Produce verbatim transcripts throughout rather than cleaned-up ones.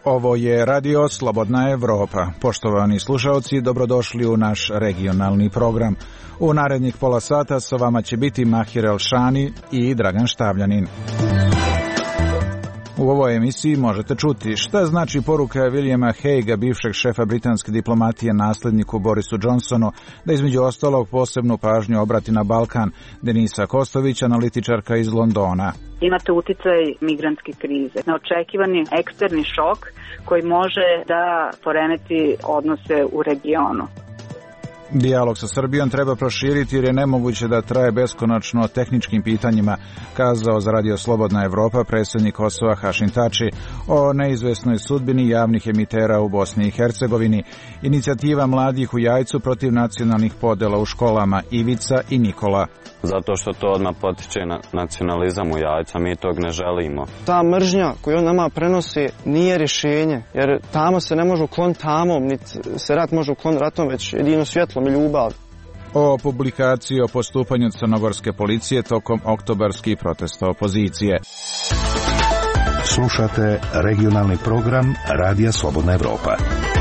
Ovo je Radio Slobodna Evropa. Poštovani slušalci, dobrodošli u naš regionalni program. U narednih pola sata sa vama će biti Mahir Elšani i Dragan Štavljanin. U ovoj emisiji možete čuti šta znači poruka Williama Haguea, bivšeg šefa britanske diplomatije nasledniku Borisu Johnsonu, da između ostalog posebnu pažnju obrati na Balkan. Denisa Kostović, analitičarka iz Londona. Imate uticaj migrantske krize, neočekivani eksterni šok koji može da poremeti odnose u regionu. Dijalog sa Srbijom treba proširiti jer je nemoguće da traje beskonačno o tehničkim pitanjima, kazao za Radio Slobodna Evropa predsjednik Kosova Hašim Tači o neizvesnoj sudbini javnih emitera u Bosni i Hercegovini. Inicijativa mladih u Jajcu protiv nacionalnih podela u školama, Ivica i Nikola. Zato što to odmah potiče na nacionalizam u Jajca, mi tog ne želimo. Ta mržnja koju on nama prenosi nije rješenje, jer tamo se ne može ukloniti tamom, niti se rat može ukloniti ratom, već jedino svjetlom i ljubav. O publikaciji o postupanju crnogorske policije tokom oktobarskih protesta opozicije. Slušate regionalni program Radija Slobodna Evropa.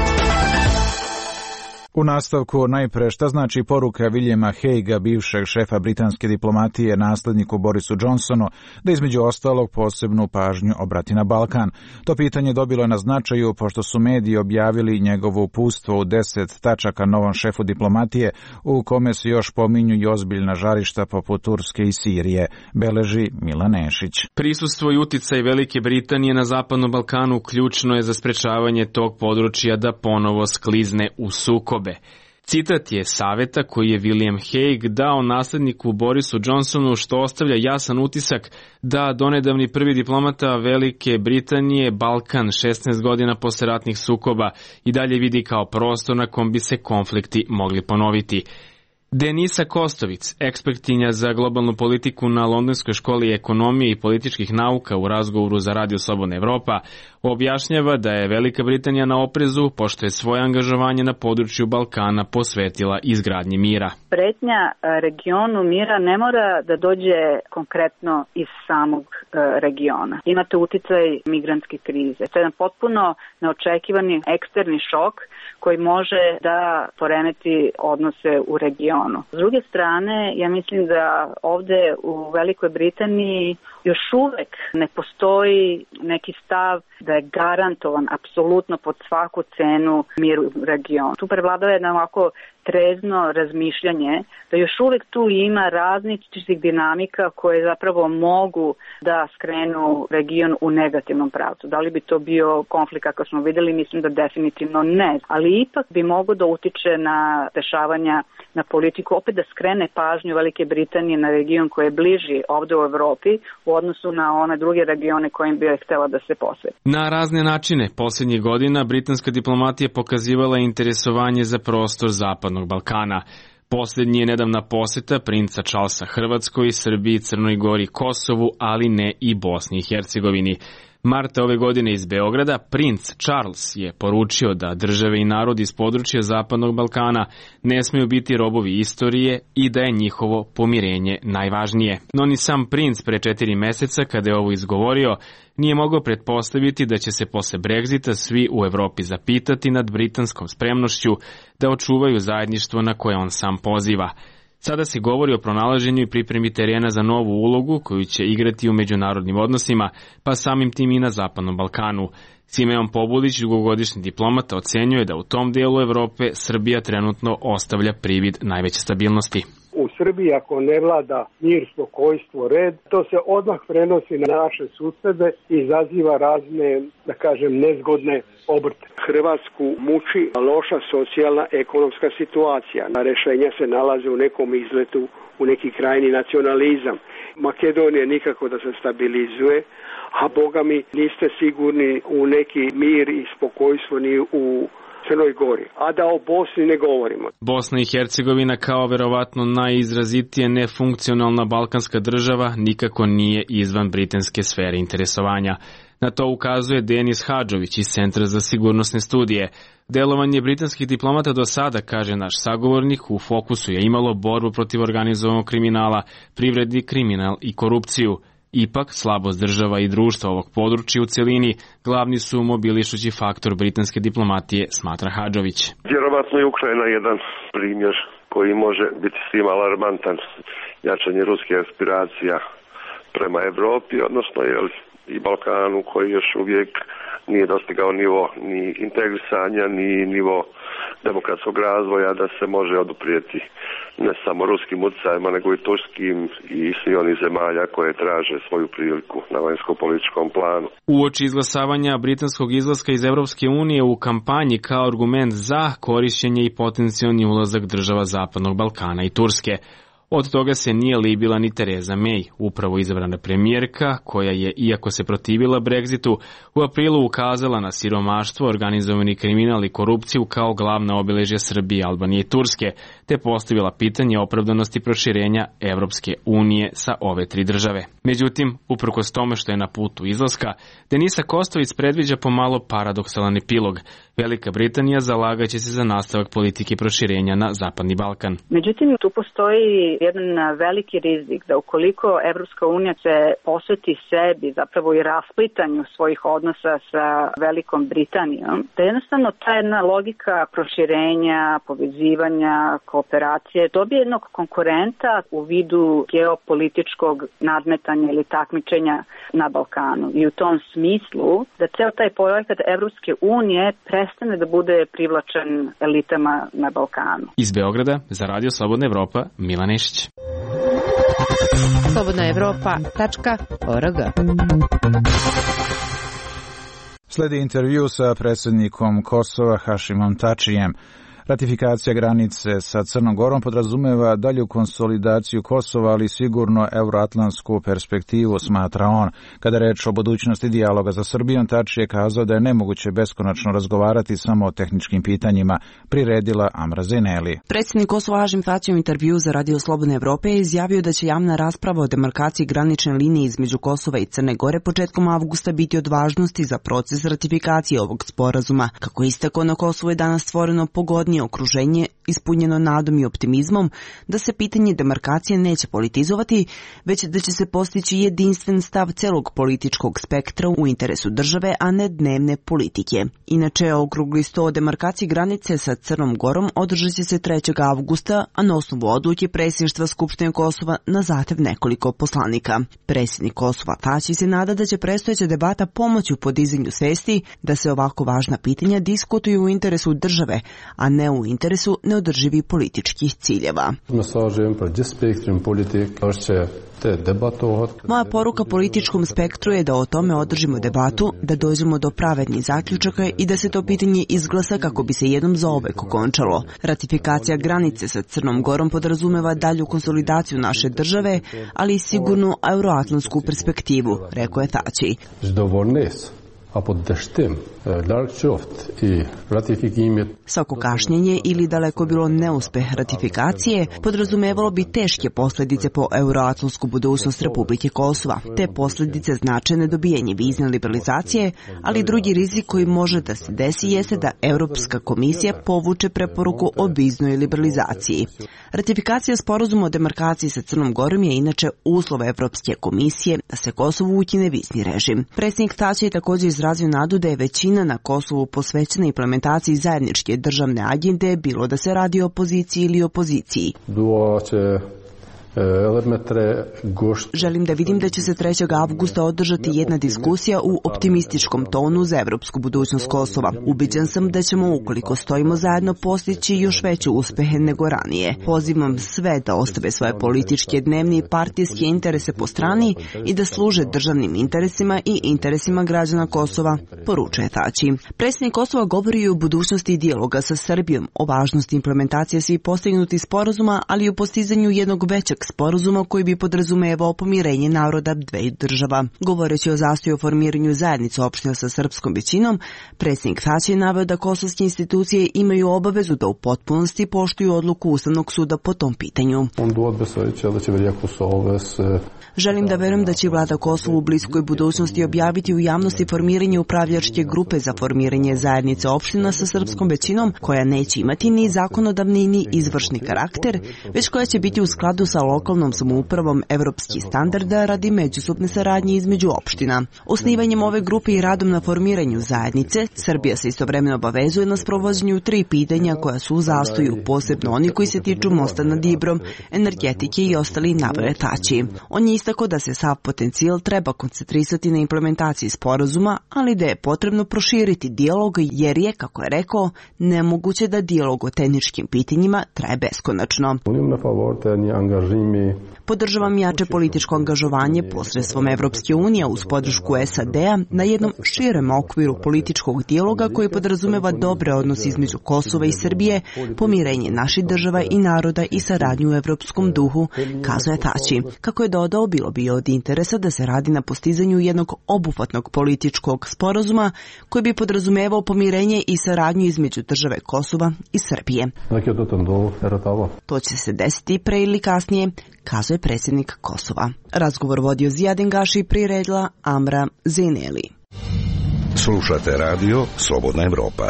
U nastavku najpre šta znači poruka Williama Haguea, bivšeg šefa britanske diplomatije nasledniku Borisu Johnsonu, da između ostalog posebnu pažnju obrati na Balkan. To pitanje dobilo je na značaju pošto su mediji objavili njegovo uputstvo u deset tačaka novom šefu diplomatije, u kome se još pominju i ozbiljna žarišta poput Turske i Sirije, beleži Milan Nešić. Prisustvo i uticaj Velike Britanije na Zapadnom Balkanu ključno je za sprečavanje tog područja da ponovo sklizne u sukobe. Citat je saveta koji je William Hague dao nasledniku Borisu Johnsonu, što ostavlja jasan utisak da donedavni prvi diplomata Velike Britanije Balkan šesnaest godina posle ratnih sukoba i dalje vidi kao prostor na kom bi se konflikti mogli ponoviti. Denisa Kostović, ekspertinja za globalnu politiku na Londonskoj školi ekonomije i političkih nauka, u razgovoru za Radio Slobodna Evropa, objašnjava da je Velika Britanija na oprezu pošto je svoje angažovanje na području Balkana posvetila izgradnji mira. Pretnja regionu mira ne mora da dođe konkretno iz samog regiona. Imate uticaj migrantske krize. To je jedan potpuno neočekivani eksterni šok koji može da poremeti odnose u regionu. S druge strane, ja mislim da ovde u Velikoj Britaniji još uvek ne postoji neki stav da je garantovan apsolutno pod svaku cenu mir u regionu. Tu prevladava jedno ovako trezno razmišljanje da još uvek tu ima različitih dinamika koje zapravo mogu da skrenu region u negativnom pravcu. Da li bi to bio konflikt kako smo videli? Mislim da definitivno ne. Ali ipak bi mogo da utiče na dešavanja na politiku, opet da skrene pažnju Velike Britanije na region koji je bliži ovde u Evropi u odnosu na one druge regione kojim bi je htela da se posveti. Na razne načine posljednjih godina britanska diplomatija pokazivala interesovanje za prostor Zapadnog Balkana. Posljednji je nedavna poseta princa Charlesa Hrvatskoj, Srbiji, Crnoj Gori, Kosovu, ali ne i Bosni i Hercegovini. Marta ove godine iz Beograda princ Charles je poručio da države i narodi iz područja Zapadnog Balkana ne smeju biti robovi istorije i da je njihovo pomirenje najvažnije. No ni sam princ pre četiri meseca, kada je ovo izgovorio, nije mogao pretpostaviti da će se posle Brexita svi u Evropi zapitati nad britanskom spremnošću da očuvaju zajedništvo na koje on sam poziva. Sada se govori o pronalaženju i pripremi terena za novu ulogu koju će igrati u međunarodnim odnosima, pa samim tim i na Zapadnom Balkanu. Simeon Pobulić, dugogodišnji diplomata, ocenjuje da u tom dijelu Evrope Srbija trenutno ostavlja privid najveće stabilnosti. U Srbiji ako ne vlada mir, spokojstvo, red, to se odmah prenosi na naše susede i izaziva razne, da kažem, nezgodne obrte. Hrvatsku muči loša socijalna ekonomska situacija. Rešenja se nalaze u nekom izletu, u neki krajni nacionalizam. Makedonija nikako da se stabilizuje, a boga mi niste sigurni u neki mir i spokojstvo ni u Crnoj Gori, a da o Bosni ne govorimo. Bosna i Hercegovina kao verovatno najizrazitije nefunkcionalna balkanska država nikako nije izvan britanske sfere interesovanja. Na to ukazuje Denis Hadžović iz Centra za sigurnosne studije. Delovanje britanskih diplomata do sada, kaže naš sagovornik, u fokusu je imalo borbu protiv organizovanog kriminala, privredni kriminal i korupciju. Ipak, slabost država i društva ovog područja u celini glavni su mobilišući faktor britanske diplomatije, smatra Hadžović. Vjerovatno je Ukrajina jedan primjer koji može biti svima alarmantan, jačanje ruskih aspiracija prema Evropi, odnosno jel, i Balkanu koji još uvijek nije dostigao nivo ni integrisanja, ni nivo demokratskog razvoja da se može oduprijeti ne samo ruskim utjecajima, nego i turskim i svih onih zemalja koje traže svoju priliku na vanjsko-političkom planu. Uoči izglasavanja britanskog izlaska iz Evropske unije u kampanji kao argument za korišćenje i potencijalni ulazak država Zapadnog Balkana i Turske. Od toga se nije libila ni Theresa May, upravo izabrana premijerka, koja je, iako se protivila Brexitu, u aprilu ukazala na siromaštvo, organizovani kriminal i korupciju kao glavna obilježja Srbije, Albanije i Turske, te postavila pitanje opravdanosti proširenja Evropske unije sa ove tri države. Međutim, uprkos tome što je na putu izlaska, Denisa Kostović predviđa pomalo paradoksalan epilog. Velika Britanija zalagaće se za nastavak politike proširenja na Zapadni Balkan. Međutim, tu postoji jedan veliki rizik da ukoliko Evropska unija se posveti sebi, zapravo i rasplitanju svojih odnosa sa Velikom Britanijom, da jednostavno ta jedna logika proširenja, povezivanja, kooperacije dobije jednog konkurenta u vidu geopolitičkog nadmetanja ili takmičenja na Balkanu. I u tom smislu da ceo taj projekat Evropske unije prestane da bude privlačen elitama na Balkanu. Iz Beograda za Radio Slobodna Evropa, Milan Nešić. slobodna evropa tačka org. Sledi intervju sa predsjednikom Kosova Hašimom Tačijem. Ratifikacija granice sa Crnom Gorom podrazumeva dalju konsolidaciju Kosova, ali sigurno euroatlantsku perspektivu, smatra on. Kada reč o budućnosti dijaloga za Srbijom, Tači je kazao da je nemoguće beskonačno razgovarati samo o tehničkim pitanjima, priredila Amra Zeneli. Predsjednik Kosova Hašim Tači u intervju za Radio Slobodne Evrope je izjavio da će javna rasprava o demarkaciji granične linije između Kosova i Crne Gore početkom avgusta biti od važnosti za proces ratifikacije ovog sporazuma. Kako je istakao, na Kosovu je danas stvoreno pogodnije okruženje ispunjeno nadom i optimizmom da se pitanje demarkacije neće politizovati, već da će se postići jedinstven stav celog političkog spektra u interesu države, a ne dnevne politike. Inače, okrugli sto o demarkaciji granice sa Crnom Gorom održat će se trećeg avgusta, a na osnovu odluke predsjedništva Skupštine Kosova na zahtev nekoliko poslanika. Predsjednik Kosova Tači se nada da će predstojeća debata pomoći u podizanju svesti da se ovako važna pitanja diskutuju u interesu države, a ne u interesu neodrživih političkih ciljeva. Moja poruka političkom spektru je da o tome održimo debatu, da dođemo do pravednih zaključaka i da se to pitanje izglasa kako bi se jednom zauvek okončalo. Ratifikacija granice sa Crnom Gorom podrazumeva dalju konsolidaciju naše države, ali i sigurnu euroatlantsku perspektivu, rekao je Tači. Svako kašnjenje ili daleko bilo neuspeh ratifikacije podrazumevalo bi teške posljedice po euroatlantsku budućnost Republike Kosova. Te posljedice znače nedobijanje vizne liberalizacije, ali drugi rizik koji može da se desi jeste da Europska komisija povuče preporuku o viznoj liberalizaciji. Ratifikacija sporazuma o demarkaciji sa Crnom Gorom je inače uslov Evropske komisije da se Kosovu ukine vizni režim. Predsjednik Tači je također izrazio nadu da je većina na Kosovu posvećena implementaciji zajedničke državne agende, bilo da se radi o opoziciji ili opoziciji. Želim da vidim da će se trećeg avgusta održati jedna diskusija u optimističkom tonu za evropsku budućnost Kosova. Ubeđen sam da ćemo, ukoliko stojimo zajedno, postići još veće uspehe nego ranije. Pozivam sve da ostave svoje političke, dnevne i partijske interese po strani i da služe državnim interesima i interesima građana Kosova, poručuje Tači. Predsjednik Kosova govori i o budućnosti dijaloga sa Srbijom, o važnosti implementacije svih postignutih sporazuma, ali i o postizanju jednog većeg sporazuma koji bi podrazumevao pomirenje naroda dveju država. Govoreći o zastoju o formiranju zajednice opština sa srpskom većinom, predsjednik Tači je naveo da kosovske institucije imaju obavezu da u potpunosti poštuju odluku Ustavnog suda po tom pitanju. Želim da verujem da će vlada Kosova u bliskoj budućnosti objaviti u javnosti formiranje upravljačke grupe za formiranje zajednice opština sa srpskom većinom, koja neće imati ni zakonodavni ni izvršni karakter, već koja će biti u skladu sa lokalnom samoupravom evropski standard radi međusobne saradnje između opština. Osnivanjem ove grupe i radom na formiranju zajednice, Srbija se istovremeno obavezuje na sprovođenju tri pitanja koja su u zastoju, posebno oni koji se tiču mosta nad Ibrom, energetike i ostali navretači. On je istako da se sav potencijal treba koncentrisati na implementaciji sporazuma, ali da je potrebno proširiti dijalog jer je, kako je rekao, nemoguće da dijalog o tehničkim pitanjima traje beskonačno. Podržavam jače političko angažovanje posredstvom Evropske unije uz podršku S A D-a na jednom širem okviru političkog dijaloga koji podrazumeva dobre odnose između Kosova i Srbije, pomirenje naših država i naroda i saradnju u evropskom duhu, kazuje Tači. Kako je dodao, bilo bi od interesa da se radi na postizanju jednog obuhvatnog političkog sporazuma koji bi podrazumevao pomirenje i saradnju između države Kosova i Srbije. To će se desiti pre ili kasnije, kazuje predsjednik Kosova. Razgovor vodio Zijadin Gaši i priredila Amra Zeneli. Slušate radio Slobodna Evropa.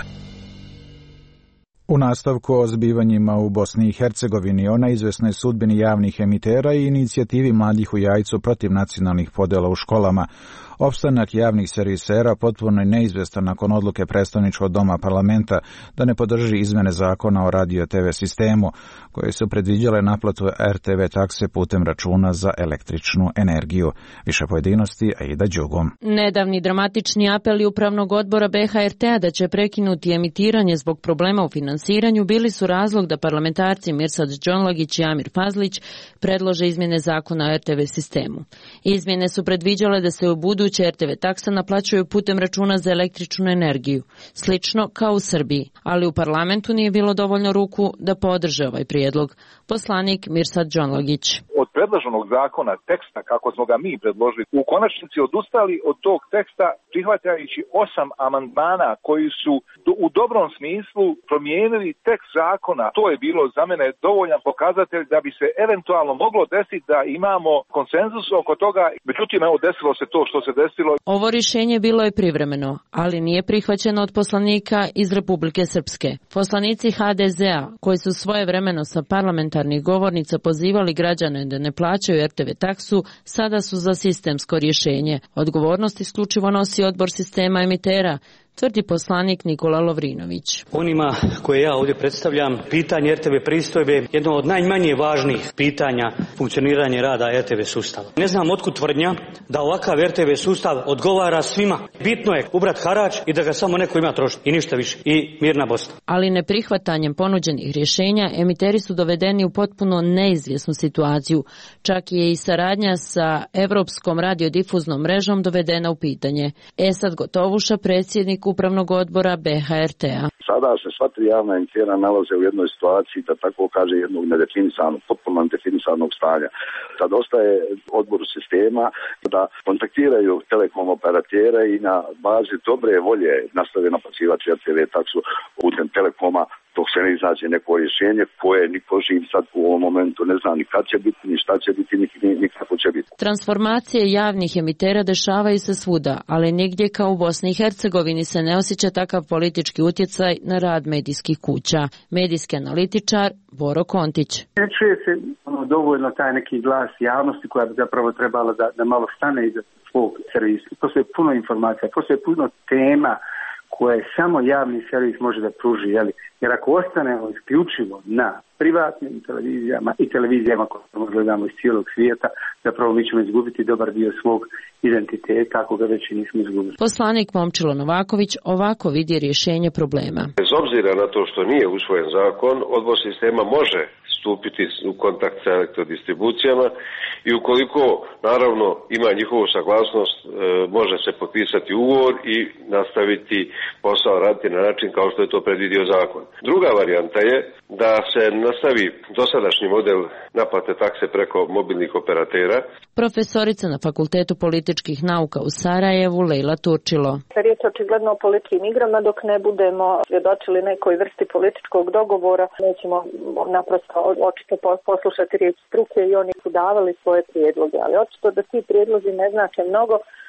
U nastavku o zbivanjima u Bosni i Hercegovini, o neizvesnoj sudbini javnih emitera i inicijativi mladih u Jajcu protiv nacionalnih podela u školama, opstanak javnih servisera potpuno je neizvestan nakon odluke predstavničkog doma parlamenta da ne podrži izmene zakona o radio-te ve sistemu, koje su predviđale naplatu er te ve takse putem računa za električnu energiju. Više pojedinosti, Aida Đugom. Nedavni dramatični apeli Upravnog odbora be ha er te-a da će prekinuti emitiranje zbog problema u finansiranju bili su razlog da parlamentarci Mirsad Džonlagić i Amir Fazlić predlože izmjene zakona o er te ve sistemu. Izmjene su predviđale da se u budu er te ve taksa naplaćuju putem računa za električnu energiju, slično kao u Srbiji, ali u parlamentu nije bilo dovoljno ruku da podrže ovaj prijedlog. Poslanik Mirsad Džonlagić. Od predloženog zakona teksta, kako smo ga mi predložili, u konačnici odustali od tog teksta prihvatajući osam amandmana koji su u dobrom smislu promijenili tekst zakona. To je bilo za mene dovoljan pokazatelj da bi se eventualno moglo desiti da imamo konsenzus oko toga. Međutim, evo desilo se to što se desilo. Ovo rješenje bilo je privremeno, ali nije prihvaćeno od poslanika iz Republike Srpske. Poslanici ha de ze-a, koji su svojevremeno sa parlamentarnih govornica pozivali građane da ne plaćaju er te ve taksu, sada su za sistemsko rješenje. Odgovornost isključivo nosi odbor sistema emitera, tvrdi poslanik Nikola Lovrinović. Onima koje ja ovdje predstavljam, pitanje er te ve pristojbe je jedno od najmanje važnijih pitanja funkcioniranja rada er te ve sustava. Ne znam otkud tvrdnja da ovakav er te ve sustav odgovara svima. Bitno je ubrat harač i da ga samo neko ima trošiti i ništa više. I mirna Bosna. Ali neprihvatanjem ponuđenih rješenja, emiteri su dovedeni u potpuno neizvjesnu situaciju. Čak je i saradnja sa Evropskom radiodifuznom mrežom dovedena u pitanje. Esad Gotovuša, predsjednik Upravnog odbora be ha er te-a. Sada se sva tri javna emitera nalaze u jednoj situaciji, da tako kaže, jednog nedefinisanog, potpuno nedefinisanog stanja. Sad ostaje odboru sistema da kontaktiraju telekom operatere i na bazi dobre volje nastave naplaćivati er te ve taksu putem telekoma, dok se ne iznađe neko rješenje koje niko živ sad u ovom momentu ne zna ni kad će biti, ni šta će biti, ni, ni kako će biti. Transformacije javnih emitera dešavaju se svuda, ali nigdje kao u Bosni i Hercegovini se ne osjeća takav politički utjecaj na rad medijskih kuća. Medijski analitičar Boro Kontić. Ne čuje se ono, dovoljno taj neki glas javnosti koja bi zapravo trebala da, da malo stane iza svog servisa. Postoje puno informacija, postoje puno tema koje samo javni servis može da pruži, jeli? Jer ako ostanemo isključivo na privatnim televizijama i televizijama koje gledamo iz cijelog svijeta, zapravo mi ćemo izgubiti dobar dio svog identiteta, ako ga već i nismo izgubili. Poslanik Momčilo Novaković ovako vidi rješenje problema. Bez obzira na to što nije usvojen zakon, odbor sistema može stupiti u kontakt sa elektrodistribucijama i ukoliko naravno ima njihovu saglasnost, e, može se potpisati ugovor i nastaviti posao raditi na način kao što je to predvidio zakon. Druga varijanta je da se nastavi dosadašnji model naplate takse preko mobilnih operatera. Profesorica na Fakultetu političkih nauka u Sarajevu Lejla Turčilo. Riječ je očigledno o političkim igrama, dok ne budemo svjedočili nekoj vrsti političkog dogovora, nećemo naprosto očito poslušati riječ struke i oni su davali svoje prijedloge, ali očito da ti prijedlozi ne znače mnogo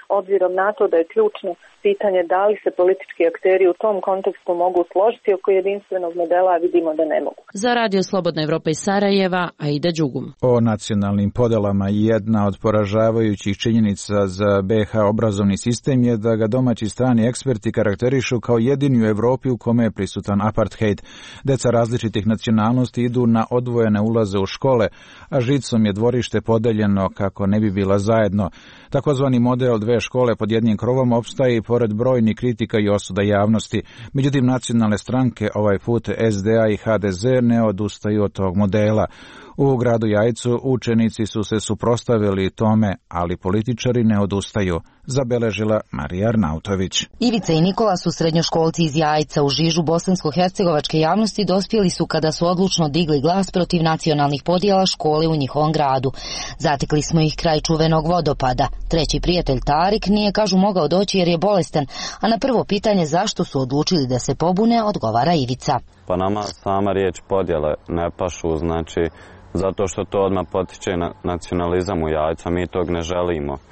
obzirom na to da je ključno pitanje da li se politički akteri u tom kontekstu mogu složiti oko jedinstvenog modela, a vidimo da ne mogu. Za Radio Slobodna Evropa iz Sarajeva, Aida Đugum. O nacionalnim podelama jedna od poražavajućih činjenica za B H obrazovni sistem je da ga domaći strani eksperti karakterišu kao jedini u Evropi u kome je prisutan apartheid. Deca različitih nacionalnosti idu na odvojene ulaze u škole, a žicom je dvorište podeljeno kako ne bi bila zajedno. Takozvani model dve škole pod jednim krovom opstaje i pored brojnih kritika i osuda javnosti. Međutim, nacionalne stranke, ovaj put S D A i H D Z, ne odustaju od tog modela. U gradu Jajcu učenici su se suprotstavili tome, ali političari ne odustaju, zabeležila Marija Arnautović. Ivica i Nikola su srednjoškolci iz Jajca. U žižu bosansko-hercegovačke javnosti dospjeli su kada su odlučno digli glas protiv nacionalnih podjela škole u njihovom gradu. Zatekli smo ih kraj čuvenog vodopada. Treći prijatelj Tarik nije, kažu, mogao doći jer je bolestan, a na prvo pitanje zašto su odlučili da se pobune odgovara Ivica. Pa nama sama riječ podjele ne pašu, znači zato što to odmah potiče na nacionalizam u Jajcu, mi tog ne želimo. E,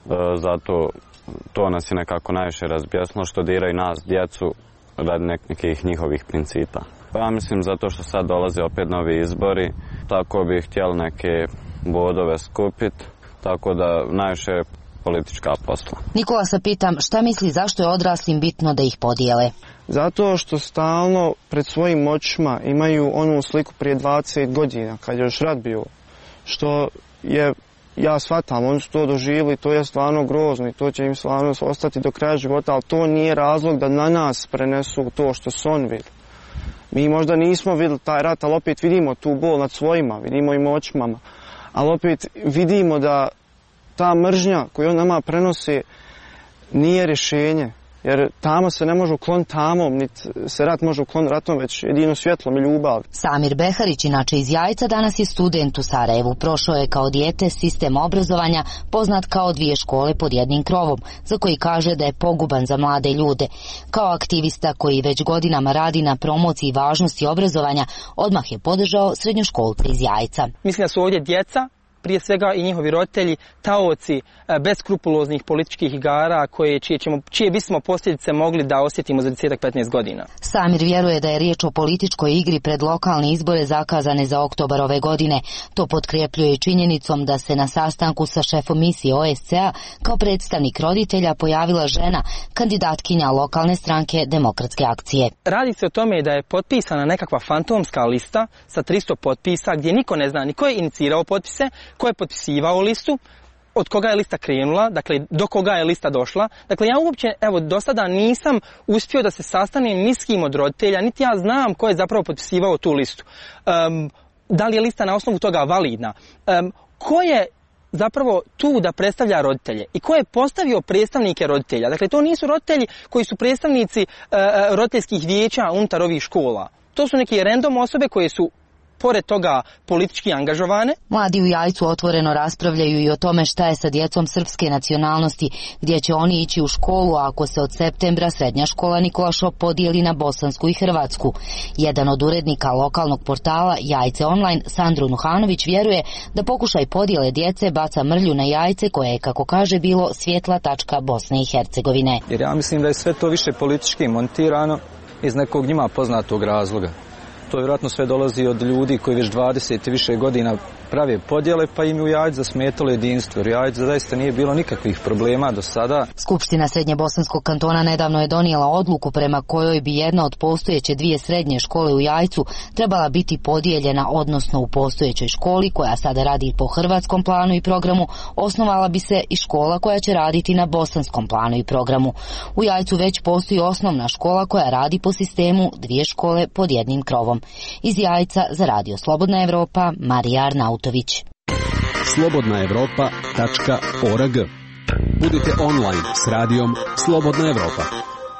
zato to nas je nekako najviše razbjesno što diraju nas, djecu, radi nekih njihovih principa. Pa ja mislim zato što sad dolaze opet novi izbori, tako bi htjeli neke bodove skupiti, tako da najviše je politička posla. Nikola se pitam šta misli zašto je odraslim bitno da ih podijele. Zato što stalno pred svojim očima imaju onu sliku prije dvadeset godina, kad je još rat bio, što je, ja shvatam, oni su to doživjeli, to je stvarno grozno i to će im stvarno ostati do kraja života, ali to nije razlog da na nas prenesu to što su oni vidjeli. Mi možda nismo vidjeli taj rat, ali opet vidimo tu bol nad svojima, vidimo im očima, ali opet vidimo da ta mržnja koju on nama prenosi nije rješenje. Jer tamo se ne može ukloniti tamom, niti se rat može ukloniti ratom, već jedino svjetlom i ljubav. Samir Beharić, inače iz Jajca, danas je student u Sarajevu. Prošao je kao dijete sistem obrazovanja poznat kao dvije škole pod jednim krovom, za koji kaže da je poguban za mlade ljude. Kao aktivista koji već godinama radi na promociji važnosti obrazovanja, odmah je podržao srednjoškolce iz Jajca. Mislim da su ovdje djeca, prije svega i njihovi roditelji, taoci beskrupuloznih političkih igara koje, čije, ćemo, čije bismo posljedice mogli da osjetimo za deset do petnaest godina. Samir vjeruje da je riječ o političkoj igri pred lokalne izbore zakazane za oktobar ove godine. To potkrepljuje činjenicom da se na sastanku sa šefom misije O S C A kao predstavnik roditelja pojavila žena, kandidatkinja lokalne stranke Demokratske akcije. Radi se o tome da je potpisana nekakva fantomska lista sa tristo potpisa gdje niko ne zna ni ko je inicirao potpise, ko je potpisivao listu, od koga je lista krenula, dakle do koga je lista došla. Dakle, ja uopće, evo, do sada nisam uspio da se sastanem ni s kim od roditelja, niti ja znam ko je zapravo potpisivao tu listu. Um, da li je lista na osnovu toga validna? Um, ko je zapravo tu da predstavlja roditelje i ko je postavio predstavnike roditelja? Dakle, to nisu roditelji koji su predstavnici uh, roditeljskih vijeća unutar ovih škola. To su neke random osobe koje su pored toga politički angažovane. Mladi u Jajcu otvoreno raspravljaju i o tome šta je sa djecom srpske nacionalnosti, gdje će oni ići u školu ako se od septembra srednja škola Nikola Šop podijeli na bosansku i hrvatsku. Jedan od urednika lokalnog portala Jajce Online, Sandro Nuhanović, vjeruje da pokušaj podjele djece baca mrlju na Jajce koje je, kako kaže, bilo svjetla tačka Bosne i Hercegovine. Jer ja mislim da je sve to više politički montirano iz nekog njima poznatog razloga. To vjerojatno sve dolazi od ljudi koji već dvadeset i više godina prave podjele, pa im u Jajcu zasmetalo jedinstvo. Jer Jajcu zaista nije bilo nikakvih problema do sada. Skupština Srednje Bosanskog kantona nedavno je donijela odluku prema kojoj bi jedna od postojeće dvije srednje škole u Jajcu trebala biti podijeljena, odnosno u postojećoj školi koja sada radi po hrvatskom planu i programu, osnovala bi se i škola koja će raditi na bosanskom planu i programu. U Jajcu već postoji osnovna škola koja radi po sistemu dvije škole pod jednim krovom. Iz Jajca za Radio Slobodna Evropa, Marija Arnautović. slobodna evropa tačka org. Budite online s radijom Slobodna Evropa.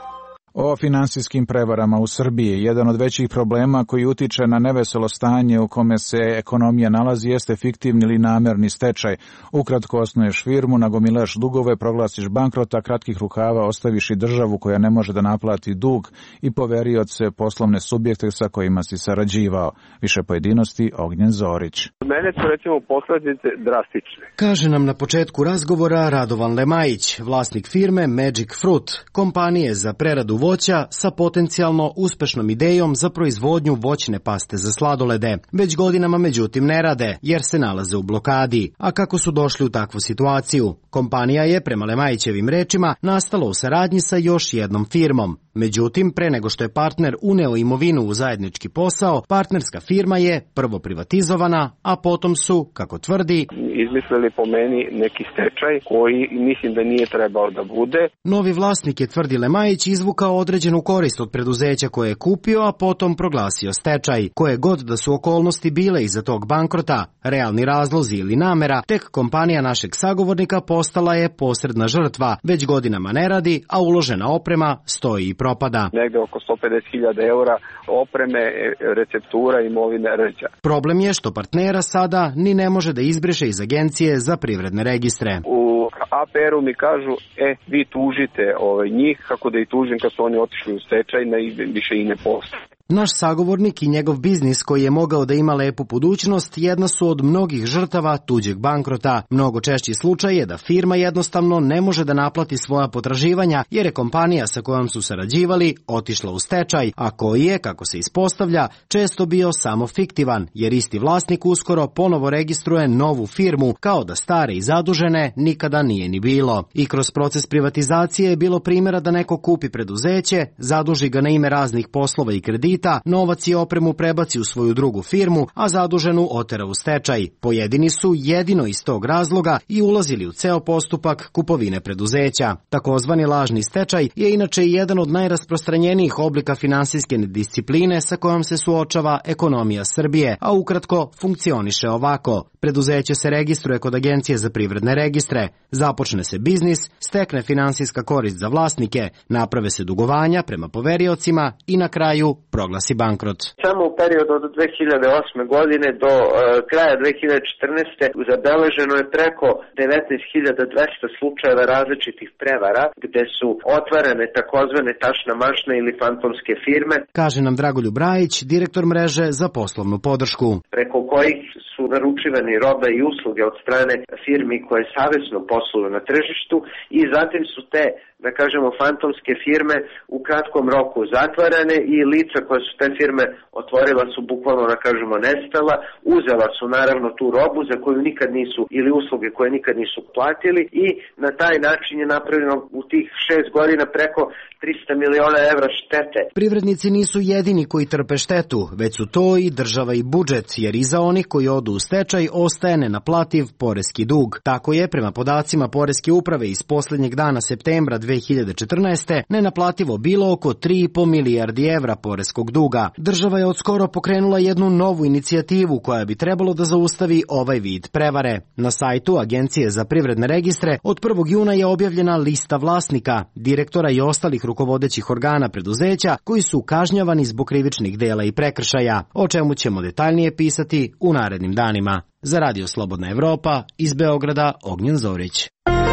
O finansijskim prevarama u Srbiji. Jedan od većih problema koji utiče na neveselo stanje u kome se ekonomija nalazi jeste fiktivni ili namerni stečaj. Ukratko osnuješ firmu, nagomilaš dugove, proglasiš bankrota, kratkih rukava ostaviš i državu koja ne može da naplati dug i poverioce poslovne subjekte sa kojima si sarađivao. Više pojedinosti Ognjen Zorić. Mene su recimo posljedice drastične. Kaže nam na početku razgovora Radovan Lemajić, vlasnik firme Magic Fruit, kompanije za preradu voća sa potencijalno uspešnom idejom za proizvodnju voćne paste za sladolede. Već godinama međutim ne rade, jer se nalaze u blokadi. A kako su došli u takvu situaciju? Kompanija je, prema Lemajićevim rečima, nastala u saradnji sa još jednom firmom. Međutim, pre nego što je partner uneo imovinu u zajednički posao, partnerska firma je prvo privatizovana, a potom su, kako tvrdi, izmislili po meni neki stečaj koji mislim da nije trebao da bude. Novi vlasnik je, tvrdi Lemajić, izvukao određenu korist od preduzeća koje je kupio, a potom proglasio stečaj. Koje god da su okolnosti bile iza tog bankrota, realni razlozi ili namera, tek kompanija našeg sagovornika postala je posredna žrtva. Već godinama ne radi, a uložena oprema stoji i propada. Negde oko sto pedeset hiljada eura opreme, receptura, imovine rđa. Problem je što partnera sada ni ne može da izbriše iz Agencije za privredne registre. U A P R-u mi kažu, e, vi tužite ovaj, njih, kako da i tužim kad su oni otišli u stečaj, ne, više i ne postoje. Naš sagovornik i njegov biznis koji je mogao da ima lepu budućnost jedna su od mnogih žrtava tuđeg bankrota. Mnogo češći slučaj je da firma jednostavno ne može da naplati svoja potraživanja jer je kompanija sa kojom su sarađivali otišla u stečaj, a koji je, kako se ispostavlja, često bio samo fiktivan, jer isti vlasnik uskoro ponovo registruje novu firmu, kao da stare i zadužene nikada nije ni bilo. I kroz proces privatizacije je bilo primjera da neko kupi preduzeće, zaduži ga na ime raznih poslova i kredita, novac i opremu prebaci u svoju drugu firmu, a zaduženu otera u stečaj. Pojedini su jedino iz tog razloga i ulazili u ceo postupak kupovine preduzeća. Takozvani lažni stečaj je inače jedan od najrasprostranjenijih oblika finansijske nediscipline sa kojom se suočava ekonomija Srbije, a ukratko funkcioniše ovako. Preduzeće se registruje kod Agencije za privredne registre, započne se biznis, stekne finansijska korist za vlasnike, naprave se dugovanja prema poveriocima i na kraju proglasi bankrot. Samo u periodu od dve hiljade osme godine do uh, kraja dve hiljade četrnaeste. zabeleženo je preko devetnaest hiljada dvesta slučajeva različitih prevara gde su otvarane takozvane tašna mašna ili fantomske firme. Kaže nam Dragoljub Rajić, direktor mreže za poslovnu podršku. Preko kojih su naručivani robe i usluge od strane firmi koje savesno posluju na tržištu i zatim su te, da kažemo, fantomske firme u kratkom roku zatvarane i lica koje su te firme otvorila su bukvalno, da kažemo, nestala, uzela su naravno tu robu za koju nikad nisu, ili usluge koje nikad nisu platili i na taj način je napravljeno u tih šest godina preko trista miliona evra štete. Privrednici nisu jedini koji trpe štetu, već su to i država i budžet, jer iza onih koji odu u stečaj ostaje nenaplativ poreski dug. Tako je, prema podacima Poreske uprave iz poslednjeg dana septembra dve hiljade četrnaeste. nenaplativo bilo oko tri i po milijardi evra poreskog duga. Država je odskoro pokrenula jednu novu inicijativu koja bi trebalo da zaustavi ovaj vid prevare. Na sajtu Agencije za privredne registre od prvog juna je objavljena lista vlasnika, direktora i ostalih rukovodećih organa preduzeća koji su kažnjavani zbog krivičnih dela i prekršaja, o čemu ćemo detaljnije pisati u narednim danima. Za Radio Slobodna Evropa, iz Beograda, Ognjen Zorić.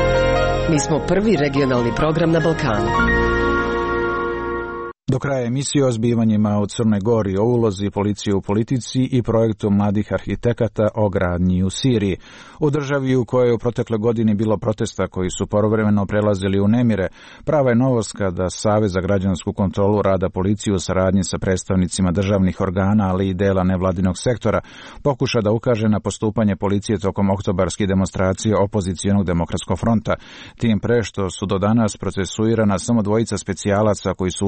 Mi smo prvi regionalni program na Balkanu. Do kraja emisije o zbivanjima u Crnoj Gori, o ulozi policije u politici i projektu mladih arhitekata o gradnji u Siriji. U državi u kojoj je u protekle godini bilo protesta koji su povremeno prelazili u nemire, prava je novost kada Savez za građansku kontrolu rada policije u saradnji sa predstavnicima državnih organa, ali i dela nevladinog sektora, pokuša da ukaže na postupanje policije tokom oktobarskih demonstracija Opozicijonog demokratskog fronta, tim pre što su do danas procesuirana samo dvojica specijalaca koji su učestvovali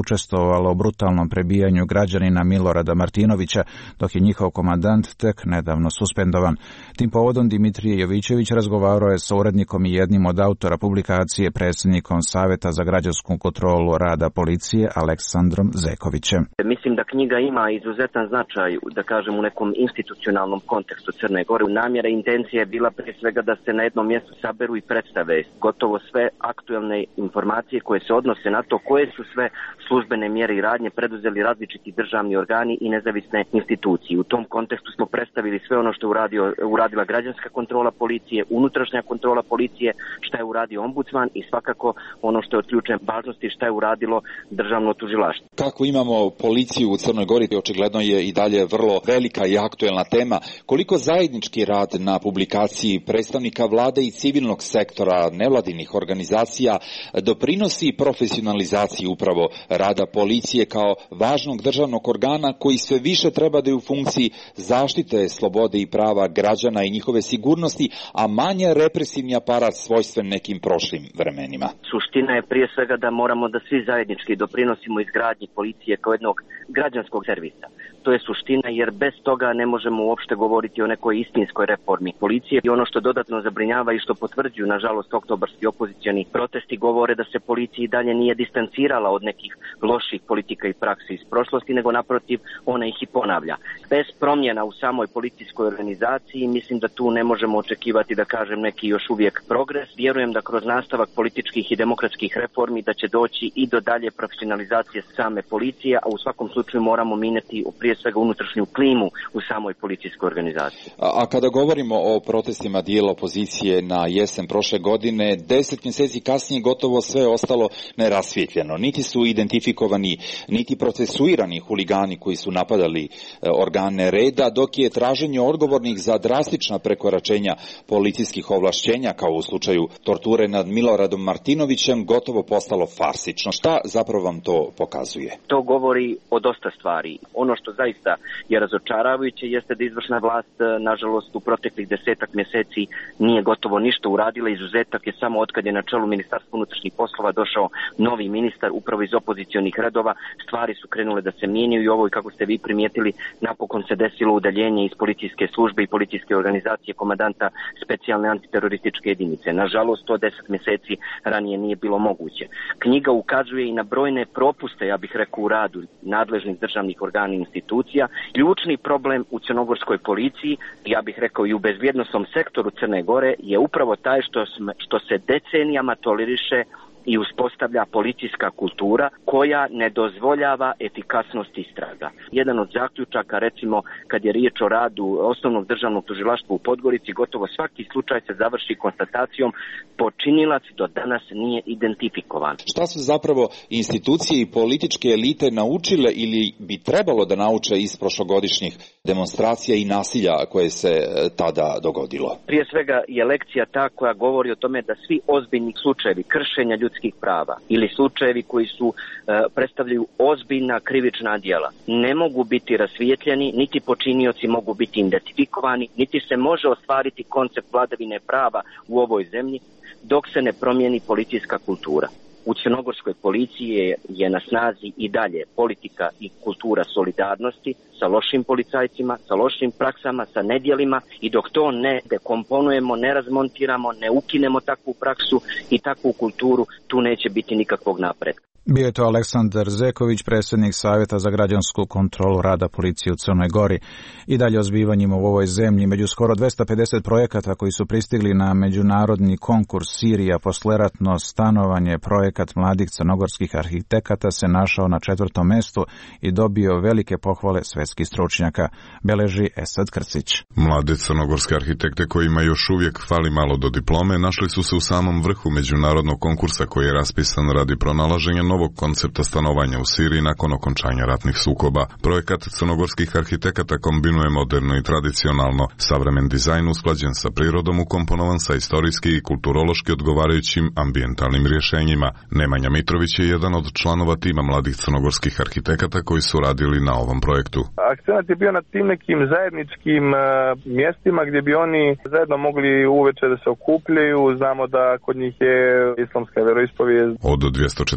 prisustvovalo brutalnom prebijanju građanina Milorada Martinovića, dok je njihov komandant tek nedavno suspendovan. Tim povodom Dimitrije Jovićević razgovarao je sa urednikom i jednim od autora publikacije, predsjednikom Savjeta za građansku kontrolu rada policije Aleksandrom Zekovićem. Mislim da knjiga ima izuzetan značaj, da kažem, u nekom institucionalnom kontekstu Crne Gore. Namjera i intencija je bila prije svega da se na jednom mjestu saberu i predstave gotovo sve aktuelne informacije koje se odnose na to koje su sve službene mjere i radnje preduzeli različiti državni organi i nezavisne institucije. U tom kontekstu smo predstavili sve ono što je uradio, uradila građanska kontrola policije, unutrašnja kontrola policije, šta je uradio ombudsman i svakako ono što je od ključne važnosti šta je uradilo državno tužilaštvo. Kako imamo policiju u Crnoj Gori, očigledno je i dalje vrlo velika i aktuelna tema. Koliko zajednički rad na publikaciji predstavnika vlade i civilnog sektora, nevladinih organizacija doprinosi profesionalizaciji upravo rada policije kao važnog državnog organa koji sve više treba da je u funkciji zaštite slobode i prava građana i njihove sigurnosti, a manje represivni aparat svojstven nekim prošlim vremenima. Suština je prije svega da moramo da svi zajednički doprinosimo izgradnji policije kao jednog građanskog servisa. To je suština, jer bez toga ne možemo uopšte govoriti o nekoj istinskoj reformi policije. I ono što dodatno zabrinjava i što potvrđuju, nažalost, oktobarski opozicioni protesti govore da se policiji dalje nije distancirala od nekih loših politika i praksi iz prošlosti, nego naprotiv ona ih i ponavlja. Bez promjena u samoj policijskoj organizaciji mislim da tu ne možemo očekivati, da kažem, neki još uvijek progres. Vjerujem da kroz nastavak političkih i demokratskih reformi da će doći i do dalje profesionalizacije same policije, a u svakom slučaju moramo mijenjati prije svega unutrašnju klimu u samoj policijskoj organizaciji. A, a kada govorimo o protestima dijela opozicije na jesen prošle godine, deset mjeseci kasnije gotovo sve ostalo nerasvjetljeno. Niti su identifikovani, niti procesuirani huligani koji su napadali e, organe reda, dok je traženje odgovornih za drastična prekoračenja policijskih ovlašćenja, kao u slučaju torture nad Miloradom Martinovićem, gotovo postalo farsično. Šta zapravo vam to pokazuje? To govori o dosta stvari. Ono što zaista je razočaravajuće jeste da izvršna vlast, nažalost, u proteklih desetak mjeseci nije gotovo ništa uradila. Izuzetak je samo otkad je na čelu Ministarstva unutrašnjih poslova došao novi ministar upravo iz opozicionih redova. Stvari su krenule da se mijenjaju i ovo, i kako ste vi primijetili, napokon se desilo udaljenje iz policijske službe i policijske organizacije komandanta specijalne antiterorističke jedinice. Nažalost, to deset mjeseci ranije nije bilo moguće. Knjiga ukazuje i na brojne propuste, ja bih rekao, u radu nadležnih državnih organa i institucija. Ključni problem u crnogorskoj policiji, ja bih rekao i u bezbjednosnom sektoru Crne Gore, je upravo taj što, što se decenijama toleriše i uspostavlja policijska kultura koja ne dozvoljava efikasnost istraga. Jedan od zaključaka, recimo, kad je riječ o radu osnovnog državnog tužilaštva u Podgorici, gotovo svaki slučaj se završi konstatacijom počinilac do danas nije identifikovan. Šta su zapravo institucije i političke elite naučile ili bi trebalo da nauče iz prošlogodišnjih demonstracija i nasilja koje se tada dogodilo? Prije svega je lekcija ta koja govori o tome da svi ozbiljni slučajevi kršenja ljudskih prava ili slučajevi koji su e, predstavljaju ozbiljna krivična djela ne mogu biti rasvijetljeni, niti počinioci mogu biti identifikovani, niti se može ostvariti koncept vladavine prava u ovoj zemlji dok se ne promijeni policijska kultura. U crnogorskoj policiji je, je na snazi i dalje politika i kultura solidarnosti sa lošim policajcima, sa lošim praksama, sa nedjelima, i dok to ne dekomponujemo, ne razmontiramo, ne ukinemo takvu praksu i takvu kulturu, tu neće biti nikakvog napretka. Bio je to Aleksandar Zeković, predsjednik Savjeta za građansku kontrolu rada policije u Crnoj Gori. I dalje o zbivanjima u ovoj zemlji. Među skoro dvesta pedeset projekata koji su pristigli na međunarodni konkurs Sirija posleratno stanovanje, projekat mladih crnogorskih arhitekata se našao na četvrtom mestu i dobio velike pohvale svetskih stručnjaka, beleži Esad Krcić. Mlade crnogorske arhitekte kojima još uvijek fali malo do diplome našli su se u samom vrhu međunarodnog konkursa koji je raspisan radi pronalaženja novog koncepta stanovanja u Siriji nakon okončanja ratnih sukoba. Projekat crnogorskih arhitekata kombinuje moderno i tradicionalno savremen dizajn usklađen sa prirodom, ukomponovan sa istorijski i kulturološki odgovarajućim ambijentalnim rješenjima. Nemanja Mitrović je jedan od članova tima mladih crnogorskih arhitekata koji su radili na ovom projektu. Akcenat je bio na tim nekim zajedničkim uh, mjestima gdje bi oni zajedno mogli uveče da se okupljaju. Znamo da kod njih je islamska vjeroispovijest. Od dvjesto četrdeset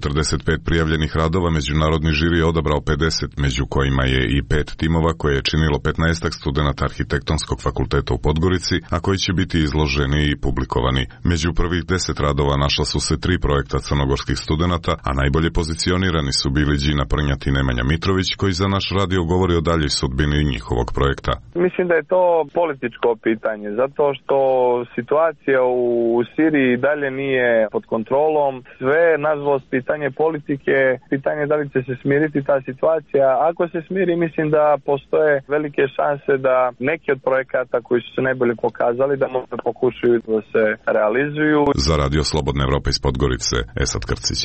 pet prijavljenih radova međunarodni žiri je odabrao pedeset, među kojima je i pet timova koje je činilo petnaestak studenata Arhitektonskog fakulteta u Podgorici, a koji će biti izloženi i publikovani. Među prvih deset radova našla su se tri projekta crnogorskih studenata, a najbolje pozicionirani su bili Đina Prnjat i Nemanja Mitrović, koji za naš radio govori o daljoj sudbini njihovog projekta. Mislim da je to političko pitanje, zato što situacija u Siriji dalje nije pod kontrolom. Sve, nažalost, pitanje politike, pitanje da li će se smiriti ta situacija. Ako se smiri, mislim da postoje velike šanse da neki od projekata koji su se najbolje pokazali da možda pokušaju da se realizuju. Za Radio Slobodna Evropa iz Podgorice, Esad Krcić.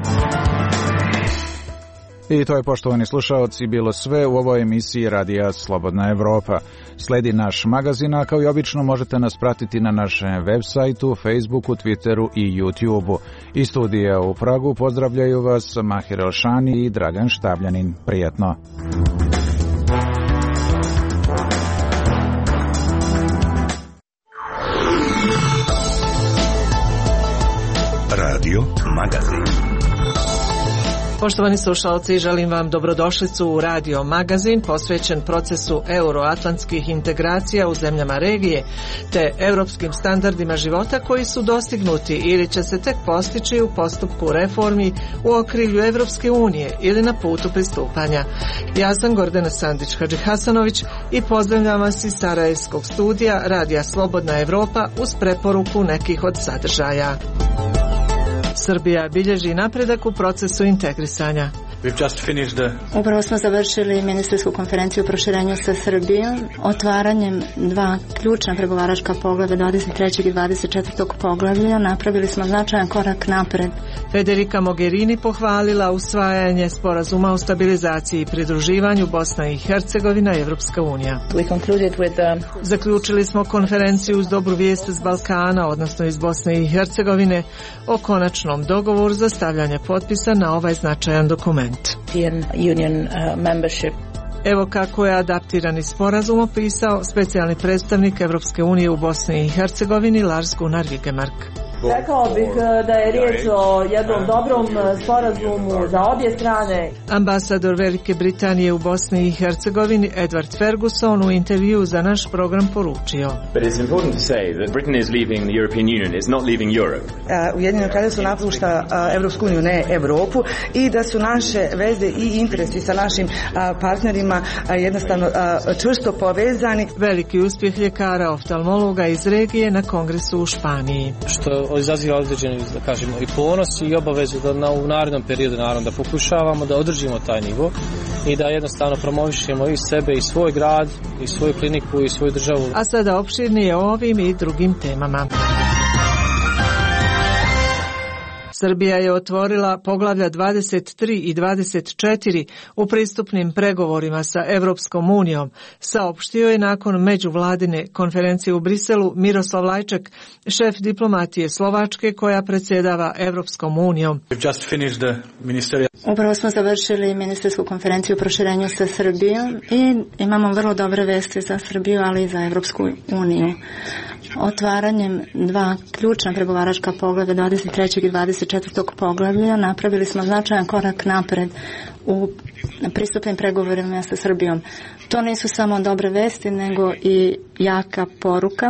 I to je, poštovani slušaoci, bilo sve u ovoj emisiji Radija Slobodna Evropa. Sledi naš magazin, a kao i obično možete nas pratiti na našem web sajtu, Facebooku, Twitteru i YouTubeu. Iz studija u Pragu pozdravljaju vas Mahir Elšani i Dragan Štabljanin. Prijetno! Radio Magazin. Poštovani slušalci, želim vam dobrodošlicu u Radio Magazin posvećen procesu euroatlantskih integracija u zemljama regije te europskim standardima života koji su dostignuti ili će se tek postići u postupku reformi u okrilju Evropske unije ili na putu pristupanja. Ja sam Gordana Sandić-Hadžihasanović i pozdravljam vas iz Sarajevskog studija Radija Slobodna Evropa uz preporuku nekih od sadržaja. Srbija bilježi napredak u procesu integrisanja. Upravo smo završili ministarsku konferenciju o proširenju sa Srbijom, otvaranjem dva ključna pregovaračka poglavlja, dvadeset trećeg i dvadeset četvrtog poglavlja. Napravili smo značajan korak napred. Federica Mogherini pohvalila usvajanje sporazuma o stabilizaciji i pridruživanju Bosna i Hercegovina i Evropska unija. Zaključili smo konferenciju uz dobru vijest iz Balkana, odnosno iz Bosne i Hercegovine, o konačnom dogovoru za stavljanje potpisa na ovaj značajan dokument. Evo kako je adaptirani sporazum opisao specijalni predstavnik Evropske unije u Bosni i Hercegovini Lars Gunnar Vigemark. Rekao bih da je riječ o jednom dobrom sporazumu za obje strane. Ambasador Velike Britanije u Bosni i Hercegovini Edward Ferguson u intervju za naš program poručio. Ujedinjeno kraljevstvo napušta Evropsku uniju, ne Evropu, i da su naše veze i interesi sa našim partnerima jednostavno čvrsto povezani. Veliki uspjeh ljekara oftalmologa iz regije na kongresu u Španiji. Što izaziva određeni, da kažemo, i ponos i obavezu da na, u narednom periodu naravno da pokušavamo da održimo taj nivo i da jednostavno promovišemo i sebe i svoj grad i svoju kliniku i svoju državu. A sada opširnije o ovim i drugim temama. Srbija je otvorila poglavlja dvadeset tri i dvadeset četiri u pristupnim pregovorima sa Evropskom unijom, saopštio je nakon međuvladine konferencije u Briselu Miroslav Lajček, šef diplomatije Slovačke koja predsjedava Evropskom unijom. Upravo smo završili ministarsku konferenciju o proširenju sa Srbijom i imamo vrlo dobre vesti za Srbiju, ali i za Evropsku uniju. Otvaranjem dva ključna pregovaračka poglavlja, dvadeset trećeg i dvadeset četvrtog poglavlja, napravili smo značajan korak napred u pristupnim pregovorima sa Srbijom. To nisu samo dobre vesti, nego i jaka poruka.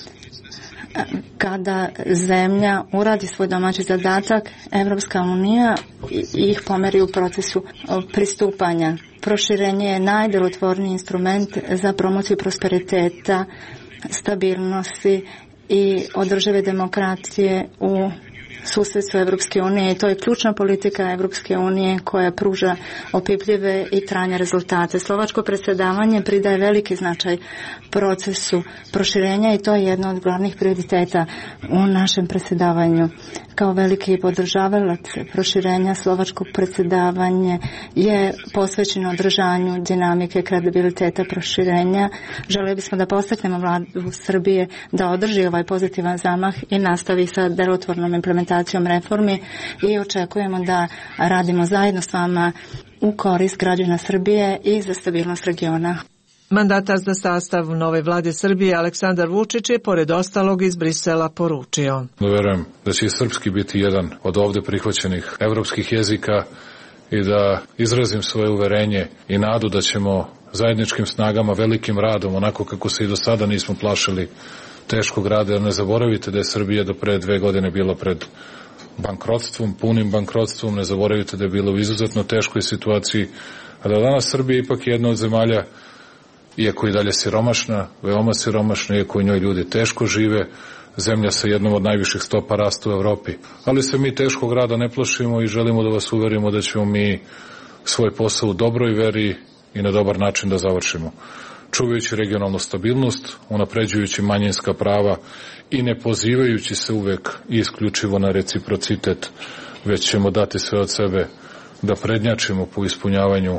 Kada zemlja uradi svoj domaći zadatak, Evropska unija ih pomeri u procesu pristupanja. Proširenje je najdelotvorniji instrument za promociju prosperiteta, stabilnosti i održive demokracije u susjedstvu Evropske unije, i to je ključna politika Evropske unije koja pruža opipljive i trajne rezultate. Slovačko predsjedavanje pridaje veliki značaj procesu proširenja i to je jedno od glavnih prioriteta u našem predsjedavanju. Kao veliki podržavalac proširenja, slovačko predsjedavanje je posvećeno održanju dinamike kredibiliteta proširenja. Želeli bismo da postaknemo vladu Srbije da održi ovaj pozitivan zamah i nastavi sa delotvornom implementacijom reformi i očekujemo da radimo zajedno s vama u korist građana Srbije i za stabilnost regiona. Mandatar za sastav nove vlade Srbije Aleksandar Vučić je pored ostalog iz Brisela poručio: Verujem da će i srpski biti jedan od ovde prihvaćenih evropskih jezika i da izrazim svoje uverenje i nadu da ćemo zajedničkim snagama, velikim radom, onako kako se i do sada nismo plašili teškog rada, jer ne zaboravite da je Srbija do pre dve godine bila pred bankrotstvom, punim bankrotstvom, ne zaboravite da je bila u izuzetno teškoj situaciji, a da danas Srbija ipak jedna od zemalja, iako i dalje siromašna, veoma siromašna, iako u njoj ljudi teško žive, zemlja sa jednom od najviših stopa rasta u Evropi. Ali se mi teškog rada ne plašimo i želimo da vas uverimo da ćemo mi svoj posao u dobroj veri i na dobar način da završimo. Čuvajući regionalnu stabilnost, unapređujući manjinska prava i ne pozivajući se uvek i isključivo na reciprocitet, već ćemo dati sve od sebe da prednjačimo po ispunjavanju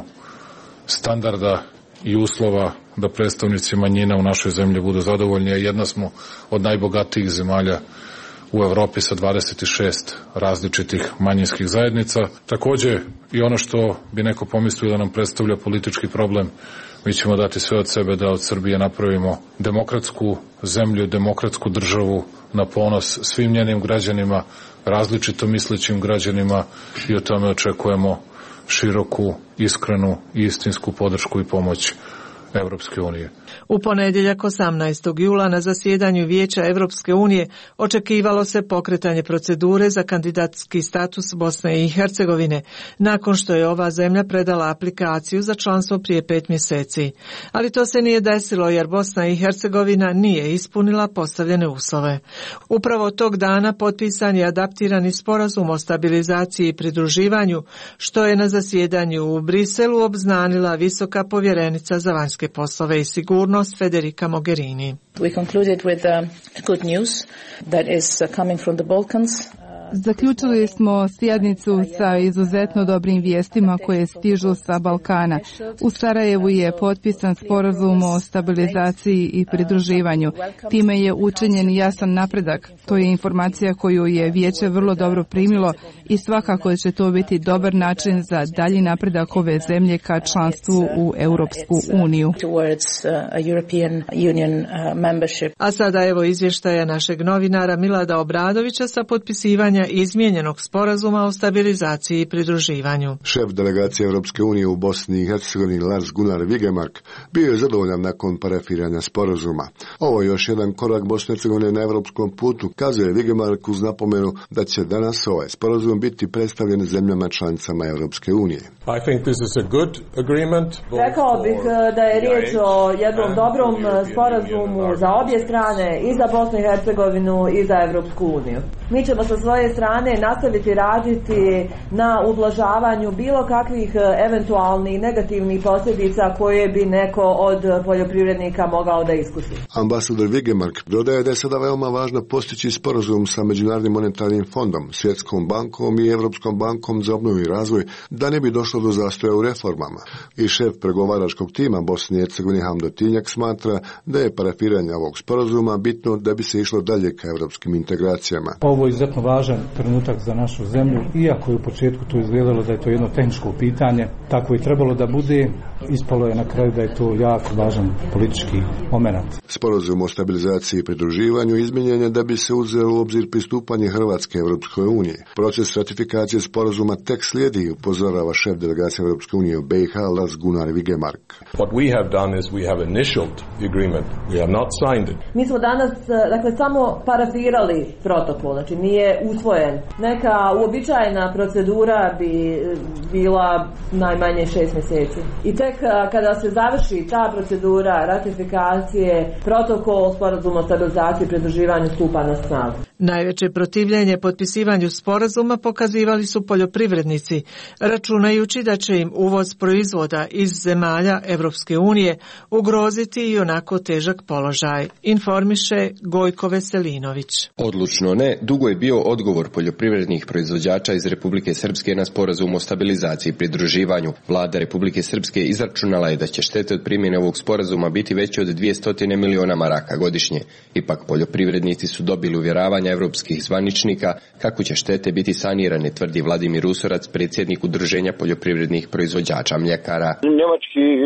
standarda i uslova da predstavnici manjina u našoj zemlji budu zadovoljni, a jedna smo od najbogatijih zemalja u Evropi sa dvadeset šest različitih manjinskih zajednica. Takođe, i ono što bi neko pomislio da nam predstavlja politički problem, mi ćemo dati sve od sebe da od Srbije napravimo demokratsku zemlju, demokratsku državu na ponos svim njenim građanima, različito mislećim građanima, i o tome očekujemo široku, iskrenu i istinsku podršku i pomoć Evropske unije. U ponedjeljak osamnaestog jula na zasjedanju Vijeća Evropske unije očekivalo se pokretanje procedure za kandidatski status Bosne i Hercegovine, nakon što je ova zemlja predala aplikaciju za članstvo prije pet mjeseci. Ali to se nije desilo jer Bosna i Hercegovina nije ispunila postavljene uslove. Upravo tog dana potpisan je adaptirani sporazum o stabilizaciji i pridruživanju, što je na zasjedanju u Briselu obznanila visoka povjerenica za vanjske poslove i sigurnost Federica Mogherini. We concluded with uh, good news that is uh, coming from the Balkans. Zaključili smo sjednicu sa izuzetno dobrim vijestima koje stižu sa Balkana. U Sarajevu je potpisan sporazum o stabilizaciji i pridruživanju. Time je učinjen jasan napredak. To je informacija koju je Vijeće vrlo dobro primilo i svakako će to biti dobar način za dalji napredak ove zemlje ka članstvu u Europsku uniju. A sada evo izvještaja našeg novinara Milada Obradovića sa potpisivanja izmijenjenog sporazuma o stabilizaciji i pridruživanju. Šef delegacije Europske unije u Bosni i Hercegovini Lars Gunnar Vigemark bio je zadovoljan nakon parafiranja sporazuma. Ovo je još jedan korak Bosne i Hercegovine na europskom putu, kazuje Vigemark uz napomenu da će danas ovaj sporazum biti predstavljen zemljama članicama Europske unije. I think this is a good agreement. Rekao bih da je riječ o jednom dobrom sporazumu za obje strane, i za Bosnu i Hercegovinu i za Europsku uniju. Mi ćemo sa svoje strane nastaviti raditi na ublažavanju bilo kakvih eventualnih negativnih posljedica koje bi neko od poljoprivrednika mogao da iskusi. Ambasador Vigemark dodaje da je sada veoma važno postići sporazum sa Međunarodnim monetarnim fondom, Svjetskom bankom i Europskom bankom za obnovu i razvoj, da ne bi došlo do zastoja u reformama. I šef pregovaračkog tima Bosne i Hercegovine Hamdo Tinjak smatra da je parafiranje ovog sporazuma bitno da bi se išlo dalje ka europskim integracijama. Ovo je izuzetno važan trenutak za našu zemlju, iako je u početku to izgledalo da je to jedno tehničko pitanje, tako je trebalo da bude, ispalo je na kraju da je to jako važan politički moment. Sporazum o stabilizaciji i pridruživanju izmijenjen je da bi se uzelo u obzir pristupanje Hrvatske Europskoj unije. Proces ratifikacije sporazuma tek slijedi, upozorava šef delegacije Europske unije u B i H Lars Gunnar Vigemark. What we have done is we have initialed the agreement. We have not signed it. Mi smo danas, dakle, samo parafirali protokol, znači nije usvojen. Neka uobičajena procedura bi bila najmanje šest mjeseci. I tek kada se završi ta procedura ratifikacije, protokol sporazuma o stabilizaciji i pridruživanju stupa na snagu. Najveće protivljenje potpisivanju sporazuma pokazivali su poljoprivrednici, računajući da će im uvoz proizvoda iz zemalja Evropske unije ugroziti i onako težak položaj, informiše Gojko Veselinović. Odlučno ne, dugo je bio odgovor poljoprivrednih proizvođača iz Republike Srpske na sporazum o stabilizaciji i pridruživanju. Vlada Republike Srpske izračunala je da će štete od primjene ovog sporazuma biti veće od dvjesto miliona maraka godišnje. Ipak poljoprivrednici su dobili uvjeravanja evropskih zvaničnika kako će štete biti sanirane, tvrdi Vladimir Usorac, predsjednik Udruženja poljoprivrednih proizvođača mljekara. Njemački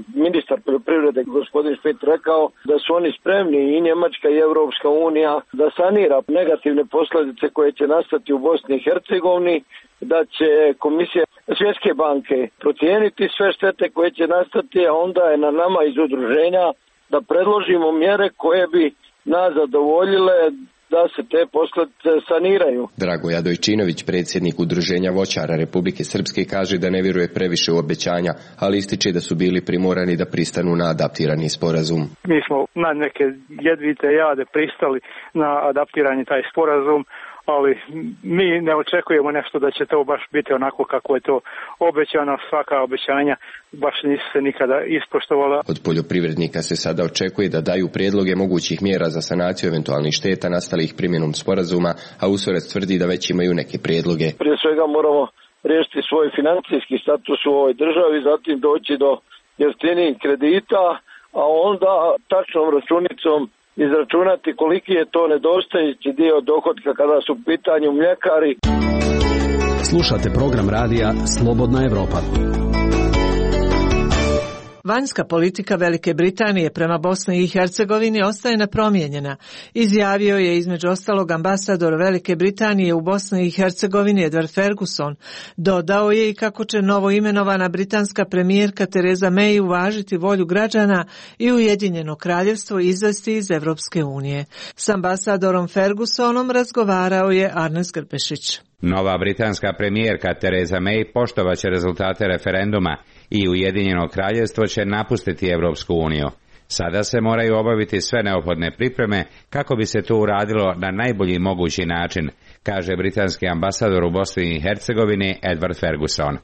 ministar poljoprivrede gospodin Šmit rekao da su oni spremni i Njemačka i Europska unija da sanira negativne posljedice koje će nastati u Bosni i Hercegovini, da će komisija Svjetske banke procijeniti sve štete koje će nastati, a onda je na nama iz udruženja da predložimo mjere koje bi nas zadovoljile da se te posljedice saniraju. Dragoje Adojčinović, predsjednik Udruženja voćara Republike Srpske, kaže da ne vjeruje previše u obećanja, ali ističe da su bili primorani da pristanu na adaptirani sporazum. Mi smo na neke jedvite jade pristali na adaptirani taj sporazum, ali mi ne očekujemo nešto da će to baš biti onako kako je to obećano. Svaka obećanja baš nisu se nikada ispoštovala. Od poljoprivrednika se sada očekuje da daju prijedloge mogućih mjera za sanaciju eventualnih šteta nastalih primjenom sporazuma, a Usorac tvrdi da već imaju neke prijedloge. Prije svega moramo riješiti svoj financijski status u ovoj državi, zatim doći do jeftinijih kredita, a onda tačnom računicom izračunati koliki je to nedostajući dio dohotka kada su u pitanju mljekari. Slušate program radija Slobodna Evropa. Vanjska politika Velike Britanije prema Bosni i Hercegovini ostaje nepromijenjena, izjavio je između ostalog ambasador Velike Britanije u Bosni i Hercegovini Edward Ferguson. Dodao je i kako će novo imenovana britanska premijerka Theresa May uvažiti volju građana i Ujedinjeno kraljevstvo izvesti iz Evropske unije. S ambasadorom Fergusonom razgovarao je Arnes Grbešić. Nova britanska premijerka Theresa May poštovaće rezultate referenduma i Ujedinjeno kraljevstvo će napustiti Evropsku uniju. Sada se moraju obaviti sve neophodne pripreme kako bi se to uradilo na najbolji mogući način, kaže britanski ambasador u Bosni i Hercegovini Edward Ferguson.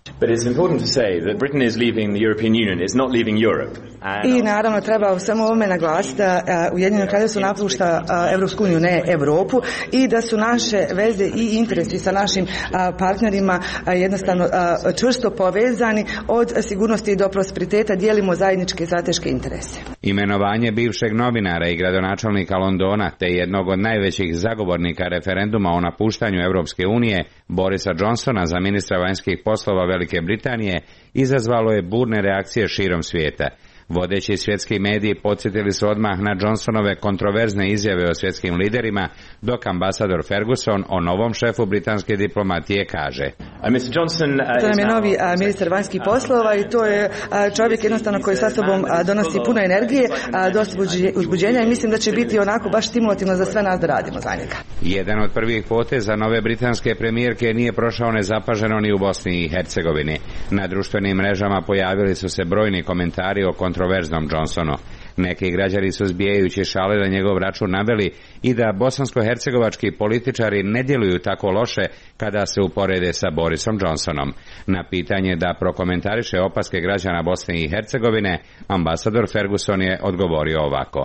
I naravno treba samo ovome naglasiti da Ujedinjeno kraljevstvo napušta Evropsku uniju, ne Europu, i da su naše veze i interesi sa našim partnerima jednostavno čvrsto povezani. Od sigurnosti do prosperiteta dijelimo zajedničke strateške interese. Imenovanje bivšeg novinara i gradonačelnika Londona te jednog od najvećih zagovornika referenduma o napuštanju Evropske unije, Borisa Johnsona, za ministra vanjskih poslova Velike Britanije izazvalo je burne reakcije širom svijeta. Vodeći svjetski mediji podsjetili su odmah na Johnsonove kontroverzne izjave o svjetskim liderima, dok ambasador Ferguson o novom šefu britanske diplomatije kaže: To nam je novi ministar vanjskih poslova i to je čovjek jednostavno koji sa sobom donosi puno energije, dosta uzbuđenja, i mislim da će biti onako baš stimulativno za sve nas da radimo za njega. Jedan od prvih poteza nove britanske premijerke nije prošao nezapaženo ni u Bosni i Hercegovini. Na društvenim mrežama pojavili su se brojni komentari o kontroverznom Johnsonu. Neki građani su zbijajući šale na njegov račun naveli i da bosansko-hercegovački političari ne djeluju tako loše kada se uporede sa Borisom Johnsonom. Na pitanje da prokomentariše opaske građana Bosne i Hercegovine, ambasador Ferguson je odgovorio ovako: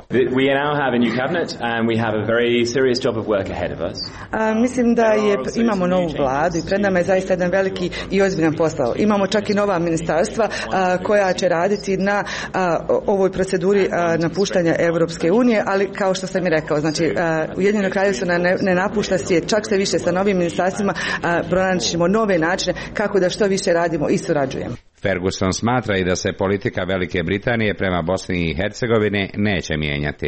A, mislim da je, imamo novu vladu i pred nama je zaista jedan veliki i ozbiljan posao. Imamo čak i nova ministarstva a, koja će raditi na a, ovoj proceduri a, napuštanja Evropske unije, ali kao što sam i rekao, znači Ujedinjeno kraljevstvo ne, ne napušta svijet, čak se više sa novim ministarstvima pronaćemo nove načine kako da što više radimo i surađujemo. Ferguson smatra i da se politika Velike Britanije prema Bosni i Hercegovini neće mijenjati.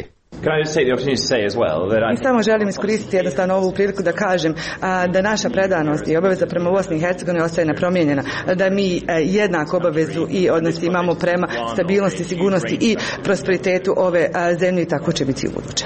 I samo želim iskoristiti jednostavno ovu priliku da kažem a, da naša predanost i obaveza prema Bosni i Hercegovini ostaje nepromijenjena, da mi a, jednako obavezu i odnosi imamo prema stabilnosti, sigurnosti i prosperitetu ove a, zemlje, i tako će biti u buduće.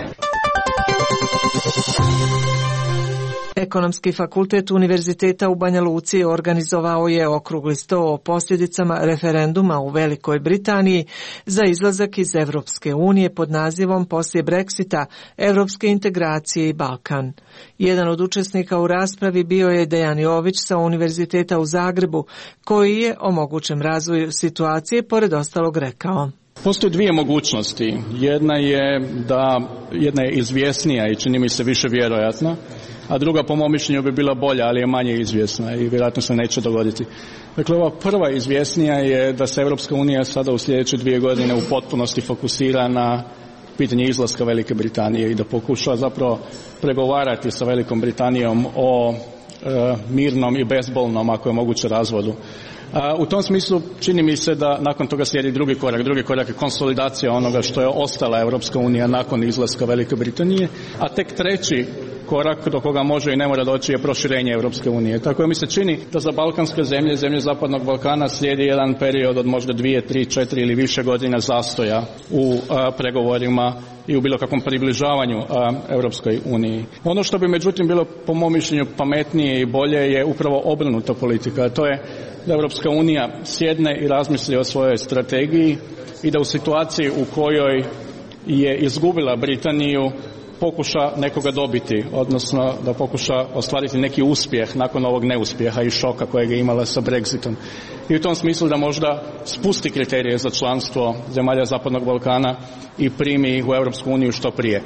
Ekonomski fakultet Univerziteta u Banja Luci organizovao je okrugli sto o posljedicama referenduma u Velikoj Britaniji za izlazak iz Evropske unije pod nazivom Poslije Brexita, Evropske integracije i Balkan. Jedan od učesnika u raspravi bio je Dejan Jović sa Univerziteta u Zagrebu, koji je o mogućem razvoju situacije pored ostalog rekao: Postoje dvije mogućnosti. Jedna je da jedna je izvjesnija i čini mi se više vjerojatna, a druga po mom mišljenju bi bila bolja, ali je manje izvjesna i vjerojatno se neće dogoditi. Dakle, ova prva izvjesnija je da se Europska unija sada u sljedeće dvije godine u potpunosti fokusira na pitanje izlaska Velike Britanije i da pokuša zapravo pregovarati sa Velikom Britanijom o e, mirnom i bezbolnom, ako je moguće, razvodu. U tom smislu čini mi se da nakon toga slijedi drugi korak. Drugi korak je konsolidacija onoga što je ostala Europska unija nakon izlaska Velike Britanije, a tek treći korak do koga može i ne mora doći je proširenje Europske unije. Tako da mi se čini da za balkanske zemlje, zemlje Zapadnog Balkana slijedi jedan period od možda dvije, tri, četiri ili više godina zastoja u a, pregovorima i u bilo kakvom približavanju a, Europskoj uniji. Ono što bi međutim bilo po mom mišljenju pametnije i bolje je upravo obrnuta politika. To je da Europska unija sjedne i razmisli o svojoj strategiji i da u situaciji u kojoj je izgubila Britaniju pokuša nekoga dobiti, odnosno da pokuša ostvariti neki uspjeh nakon ovog neuspjeha i šoka kojeg je imala sa Brexitom. I u tom smislu da možda spusti kriterije za članstvo zemalja Zapadnog Balkana i primi ih u Europsku uniju što prije.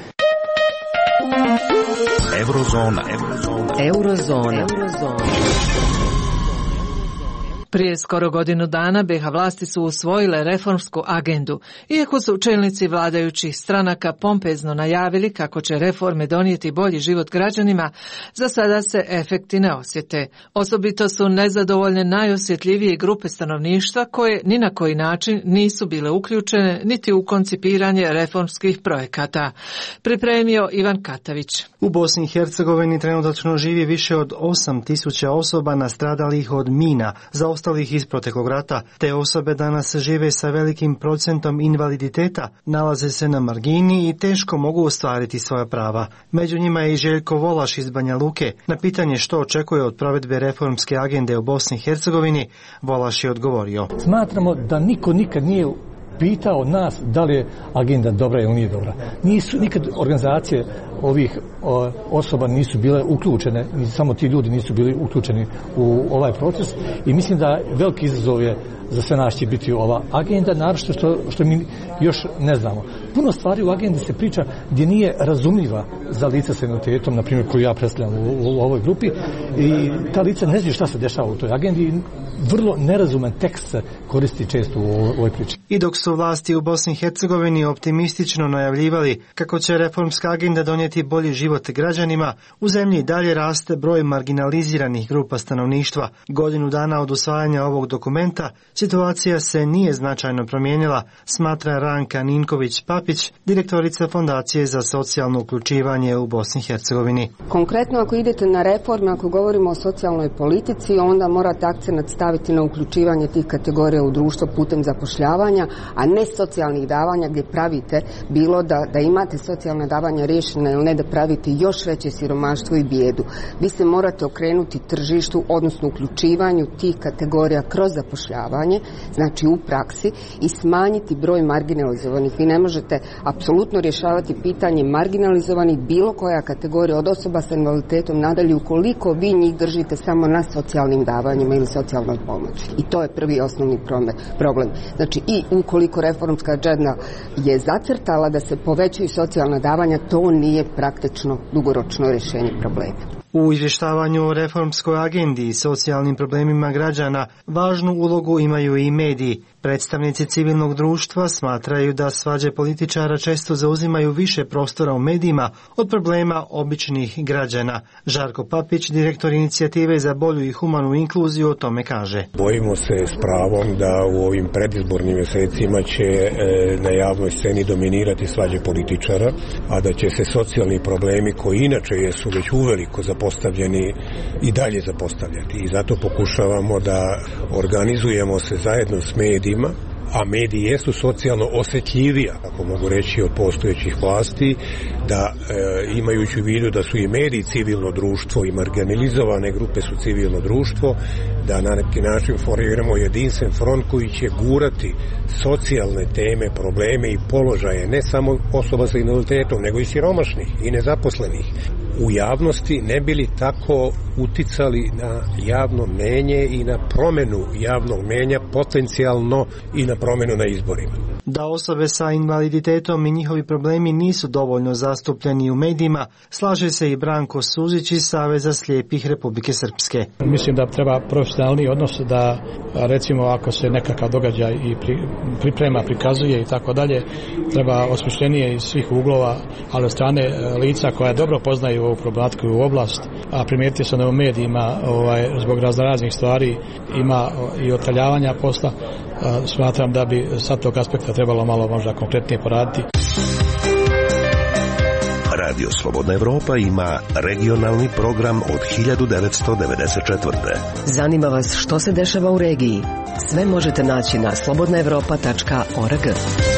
Eurozona. Eurozona. Eurozona. Eurozona. Prije skoro godinu dana be ha vlasti su usvojile reformsku agendu, iako su čelnici vladajućih stranaka pompezno najavili kako će reforme donijeti bolji život građanima, za sada se efekti ne osjete. Osobito su nezadovoljne najosjetljivije grupe stanovništva koje ni na koji način nisu bile uključene niti u koncipiranje reformskih projekata. Pripremio Ivan Katavić. U Bosni i Hercegovini trenutačno živi više od osam tisuća osoba nastradalih od mina, zaostalih iz proteklog rata. Te osobe danas žive sa velikim procentom invaliditeta, nalaze se na margini i teško mogu ostvariti svoja prava. Među njima je i Željko Volaš iz Banja Luke. Na pitanje što očekuje od provedbe reformske agende u Bosni i Hercegovini, Volaš je odgovorio. Smatramo da niko nikad nije pitao nas da li je agenda dobra ili nije dobra. Nisu nikad organizacije ovih o, osoba nisu bile uključene, ni samo ti ljudi nisu bili uključeni u ovaj proces i mislim da veliki izazov je za sve nas će biti ova agenda, naročito što, što mi još ne znamo. Puno stvari u agendi se priča gdje nije razumljiva za lica s invaliditetom, na primjer koju ja predstavljam u, u, u ovoj grupi, i ta lica ne znaju šta se dešava u toj agendi i vrlo nerazuman tekst se koristi često u ovoj priči. I dok su vlasti u Bosni i Hercegovini optimistično najavljivali kako će reformska agenda donijeti bolji život građanima, u zemlji dalje raste broj marginaliziranih grupa stanovništva. Godinu dana od usvajanja ovog dokumenta situacija se nije značajno promijenila, smatra Ranka Ninković-Papić, direktorica Fondacije za socijalno uključivanje u Bosni i Hercegovini. Konkretno, ako idete na reforme, ako govorimo o socijalnoj politici, onda morate akcenat staviti na uključivanje tih kategorija u društvo putem zapošljavanja, a ne socijalnih davanja gdje pravite bilo da, da imate socijalna davanja riješena ili ne, da pravite još veće siromaštvo i bijedu. Vi se morate okrenuti tržištu, odnosno uključivanju tih kategorija kroz zapošljavanje, znači u praksi, i smanjiti broj marginalizovanih. Vi ne možete apsolutno rješavati pitanje marginalizovanih bilo koja kategorija od osoba sa invaliditetom nadalje ukoliko vi njih držite samo na socijalnim davanjima ili socijalnoj pomoći. I to je prvi osnovni problem. Znači i ukoliko reformska agenda je zacrtala da se povećaju socijalna davanja, to nije praktično dugoročno rješenje problema. U izvještavanju o reformskoj agendi i socijalnim problemima građana važnu ulogu imaju i mediji. Predstavnici civilnog društva smatraju da svađe političara često zauzimaju više prostora u medijima od problema običnih građana. Žarko Papić, direktor inicijative za bolju i humanu inkluziju, o tome kaže. Bojimo se s pravom da u ovim predizbornim mjesecima će e, na javnoj sceni dominirati svađe političara, a da će se socijalni problemi koji inače jesu već uveliko zapostavljeni i dalje zapostavljati. I zato pokušavamo da organizujemo se zajedno s medijima, a mediji jesu socijalno osjetljivija, ako mogu reći, od postojećih vlasti, da e, imajući u vidu da su i mediji civilno društvo i marginalizovane grupe su civilno društvo, da na neki način formiramo jedinstven front koji će gurati socijalne teme, probleme i položaje ne samo osoba sa invaliditetom, nego i siromašnih i nezaposlenih u javnosti, ne bili tako uticali na javno mnjenje i na promjenu javnog mnjenja, potencijalno i na promjenu na izborima. Da osobe sa invaliditetom i njihovi problemi nisu dovoljno zastupljeni u medijima, slaže se i Branko Suzić iz Saveza slijepih Republike Srpske. Mislim da treba profesionalni odnos, da recimo ako se nekakav događaj i pri, priprema, prikazuje i tako dalje, treba osmišljenije iz svih uglova, ali od strane lica koja dobro poznaju ovu problematiku i ovu oblast, a primijetio sam da u medijima ovaj, zbog raznoraznih stvari ima i otaljavanja posla. Smatram da bi sa tog aspekta trebalo malo možda konkretnije poraditi. Radio Slobodna Evropa ima regionalni program od hiljadu devetsto devedeset četvrte. Zanima vas što se dešava u regiji? Sve možete naći na slobodna evropa tačka org.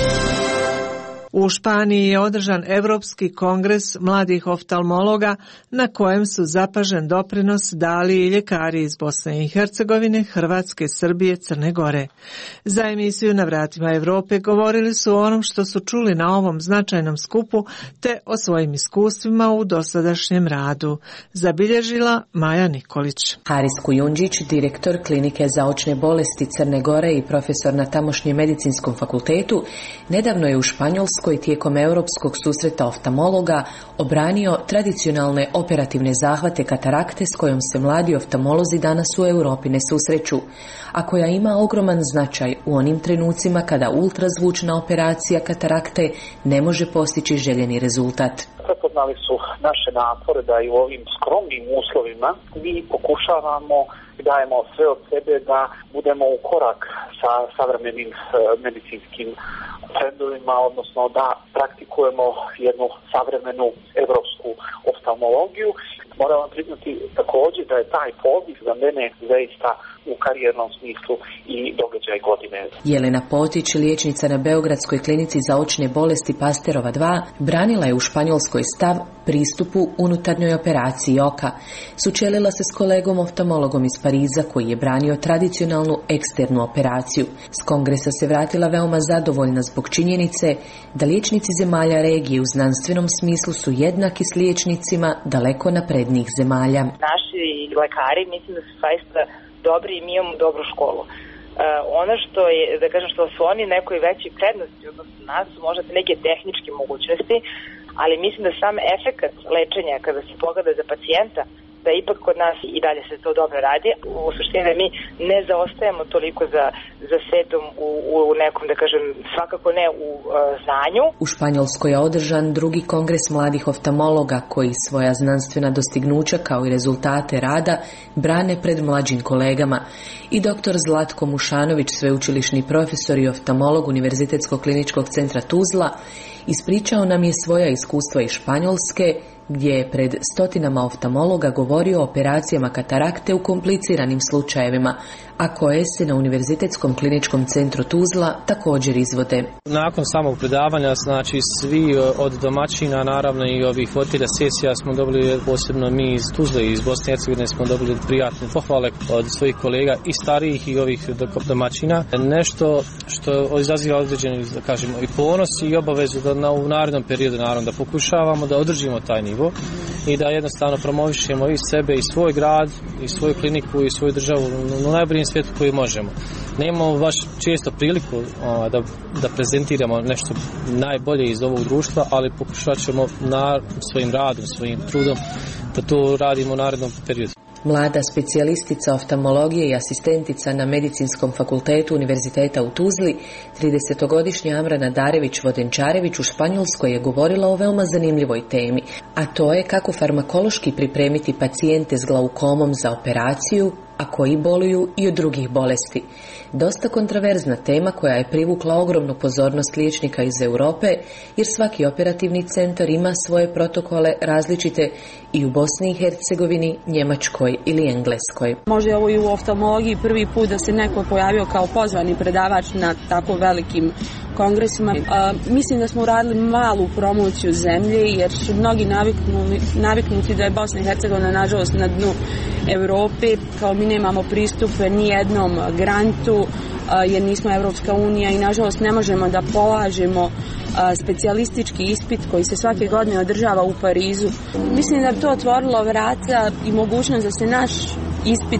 U Španiji je održan Europski kongres mladih oftalmologa na kojem su zapažen doprinos dali i ljekari iz Bosne i Hercegovine, Hrvatske, Srbije, Crne Gore. Za emisiju Na vratima Evrope govorili su o onom što su čuli na ovom značajnom skupu te o svojim iskustvima u dosadašnjem radu. Zabilježila Maja Nikolić. Haris Kujundžić, direktor klinike za očne bolesti Crne Gore i profesor na tamošnjem medicinskom fakultetu, nedavno je u Španjolskoj koji tijekom europskog susreta oftalmologa obranio tradicionalne operativne zahvate katarakte s kojom se mladi oftalmolozi danas u Europi ne susreću, a koja ima ogroman značaj u onim trenucima kada ultrazvučna operacija katarakte ne može postići željeni rezultat. Prepoznali su naše napore da i u ovim skromnim uslovima mi pokušavamo i dajemo sve od sebe da budemo u korak sa savremenim e, medicinskim trendovima, odnosno da praktikujemo jednu savremenu evropsku oftalmologiju. Moram vam priznati također da je taj poziv za mene zaista u karijernom smislu i događaj godine. Jelena Potić, liječnica na Beogradskoj klinici za očne bolesti Pasterova dva, branila je u Španjolskoj stav pristupu unutarnjoj operaciji oka. Sučelila se s kolegom oftalmologom iz Pariza koji je branio tradicionalnu eksternu operaciju. S kongresa se vratila veoma zadovoljna zbog činjenice da liječnici zemalja regije u znanstvenom smislu su jednaki s liječnicima daleko naprednijih zemalja. Naši lekari mislim da su zaista dobri i mi imamo dobru školu. Uh, ono što je, da kažem, što su oni nekoj većoj prednosti odnosno nas su možda neke tehničke mogućnosti, ali mislim da sam efekat lečenja kada se pogleda za pacijenta, da ipak kod nas i dalje se to dobro radi. U suštini da mi ne zaostajemo toliko za, za svetom u, u nekom, da kažem, svakako ne u uh, znanju. U Španjolskoj je održan drugi kongres mladih oftalmologa koji svoja znanstvena dostignuća kao i rezultate rada brane pred mlađim kolegama. I doktor Zlatko Mušanović, sveučilišni profesor i oftalmolog Univerzitetskog kliničkog centra Tuzla, ispričao nam je svoja iskustva iz Španjolske, gdje je pred stotinama oftalmologa govorio o operacijama katarakte u kompliciranim slučajevima, a koje se na Univerzitetskom kliničkom centru Tuzla također izvode. Nakon samog predavanja, znači svi od domaćina, naravno i ovih voditelja sesija smo dobili, posebno mi iz Tuzle i iz Bosne i Hercegovine smo dobili prijatne pohvale od svojih kolega i starijih i ovih domaćina. Nešto što izaziva određeni, da kažemo, i ponos i obavezu da na, u narednom periodu naravno da pokušavamo da održimo taj nivo i da jednostavno promovišemo i sebe i svoj grad i svoju kliniku i svoju državu na najboljem svijetu koji možemo. Nemamo baš često priliku o, da, da prezentiramo nešto najbolje iz ovog društva, ali pokušat ćemo na svojim radom, svojim trudom da to radimo u narednom periodu. Mlada specijalistica oftalmologije i asistentica na Medicinskom fakultetu Univerziteta u Tuzli, tridesetogodišnja Amrana Darević-Vodenčarević u Španjolskoj je govorila o veoma zanimljivoj temi, a to je kako farmakološki pripremiti pacijente s glaukomom za operaciju, a koji boluju i od drugih bolesti. Dosta kontroverzna tema koja je privukla ogromnu pozornost liječnika iz Europe, jer svaki operativni centar ima svoje protokole različite i u Bosni i Hercegovini, Njemačkoj ili Engleskoj. Možda je ovo i u oftalmologiji prvi put da se neko pojavio kao pozvani predavač na tako velikim kongresima. A, mislim da smo uradili malu promociju zemlje, jer su mnogi naviknuti, naviknuti da je Bosna i Hercegovina nažalost na dnu Europe, kao mi nemamo pristup ni jednom grantu, a, jer nismo Evropska unija i nažalost ne možemo da polažemo a, specijalistički ispit koji se svake godine održava u Parizu. Mislim da bi to otvorilo vrata i mogućnost da se naš ispit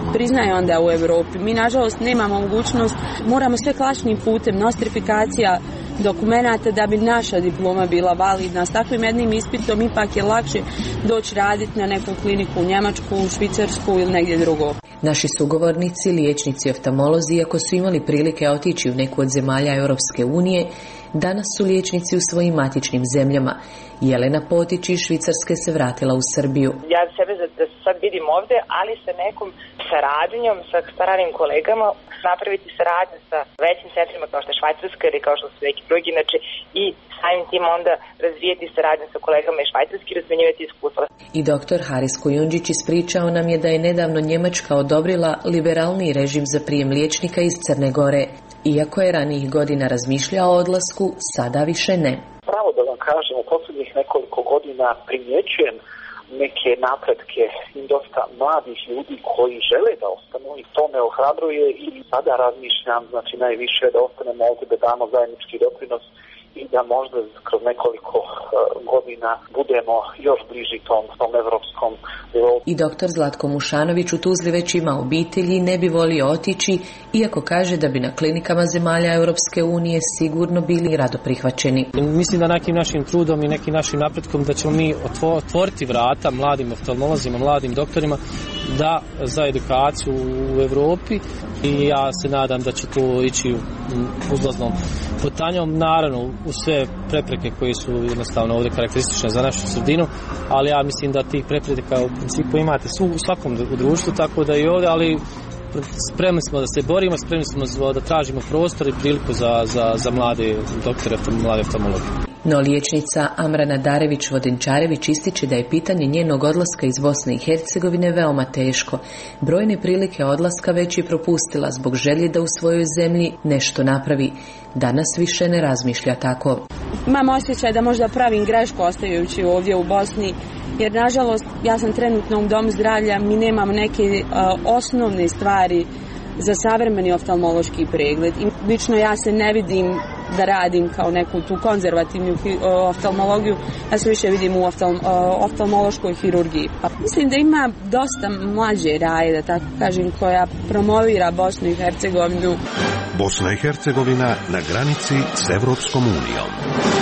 priznaje onda u Europi. Mi nažalost nemamo mogućnost, moramo sve klasičnim putem, nostrifikacija dokumenata da bi naša diploma bila validna. S takvim jednim ispitom ipak je lakše doći raditi na neku kliniku u Njemačku, u Švicarsku ili negdje drugo. Naši sugovornici, liječnici oftalmolozi, iako su imali prilike otići u neku od zemalja Europske unije, danas su liječnici u svojim matičnim zemljama. Jelena Potić iz Švicarske se vratila u Srbiju. Ja sebe da se sad vidim ovdje, ali sa nekom saradnjom, sa starim kolegama, napraviti saradnju sa većim centrima kao što je Švajcarska ili kao što su neki drugi, inače i samim tim onda razvijeti saradnju sa kolegama iz Švajcarske i razmenjivati iskustva. I doktor Haris Kujundžić ispričao nam je da je nedavno Njemačka odobrila liberalniji režim za prijem liječnika iz Crne Gore. Iako je ranijih godina razmišljao o odlasku, sada više ne. Pravo da vam kažem, u posljednjih nekoliko godina primjećujem neke napretke i dosta mladih ljudi koji žele da ostanu i to me ohrabruje i sada razmišljam, znači najviše da ostanemo ovdje, da damo zajednički doprinos i da možda kroz nekoliko uh, godina budemo još bliži tom, tom evropskom nivou. I doktor Zlatko Mušanović u Tuzli već ima obitelji i ne bi volio otići, iako kaže da bi na klinikama zemalja Europske unije sigurno bili rado prihvaćeni. Mislim da nekim našim trudom i nekim našim napretkom da ćemo mi otvoriti vrata mladim oftalmolozima, mladim doktorima da za edukaciju u Europi i ja se nadam da će to ići uzlaznom putanjom, naravno u sve prepreke koje su jednostavno ovdje karakteristične za našu sredinu, ali ja mislim da tih prepreka u principu imate u svakom u društvu, tako da i ovdje, ali spremni smo da se borimo, spremni smo da tražimo prostor i priliku za, za, za mlade doktore, mlade oftalmologe. No liječnica Amrana Darević-Vodenčarević ističe da je pitanje njenog odlaska iz Bosne i Hercegovine veoma teško. Brojne prilike odlaska već je propustila zbog želje da u svojoj zemlji nešto napravi. Danas više ne razmišlja tako. Imam osjećaj da možda pravim grešku ostajući ovdje u Bosni, jer nažalost ja sam trenutno u domu zdravlja, mi nemamo neke uh, osnovne stvari za savremeni oftalmološki pregled. I lično ja se ne vidim da radim kao neku tu konzervativnu oftalmologiju, ja se više vidim u oftal, oftalmološkoj hirurgiji. Pa mislim da ima dosta mlađe raje, da tako kažem, koja promovira Bosnu i Hercegovinu. Bosna i Hercegovina na granici s Evropskom unijom.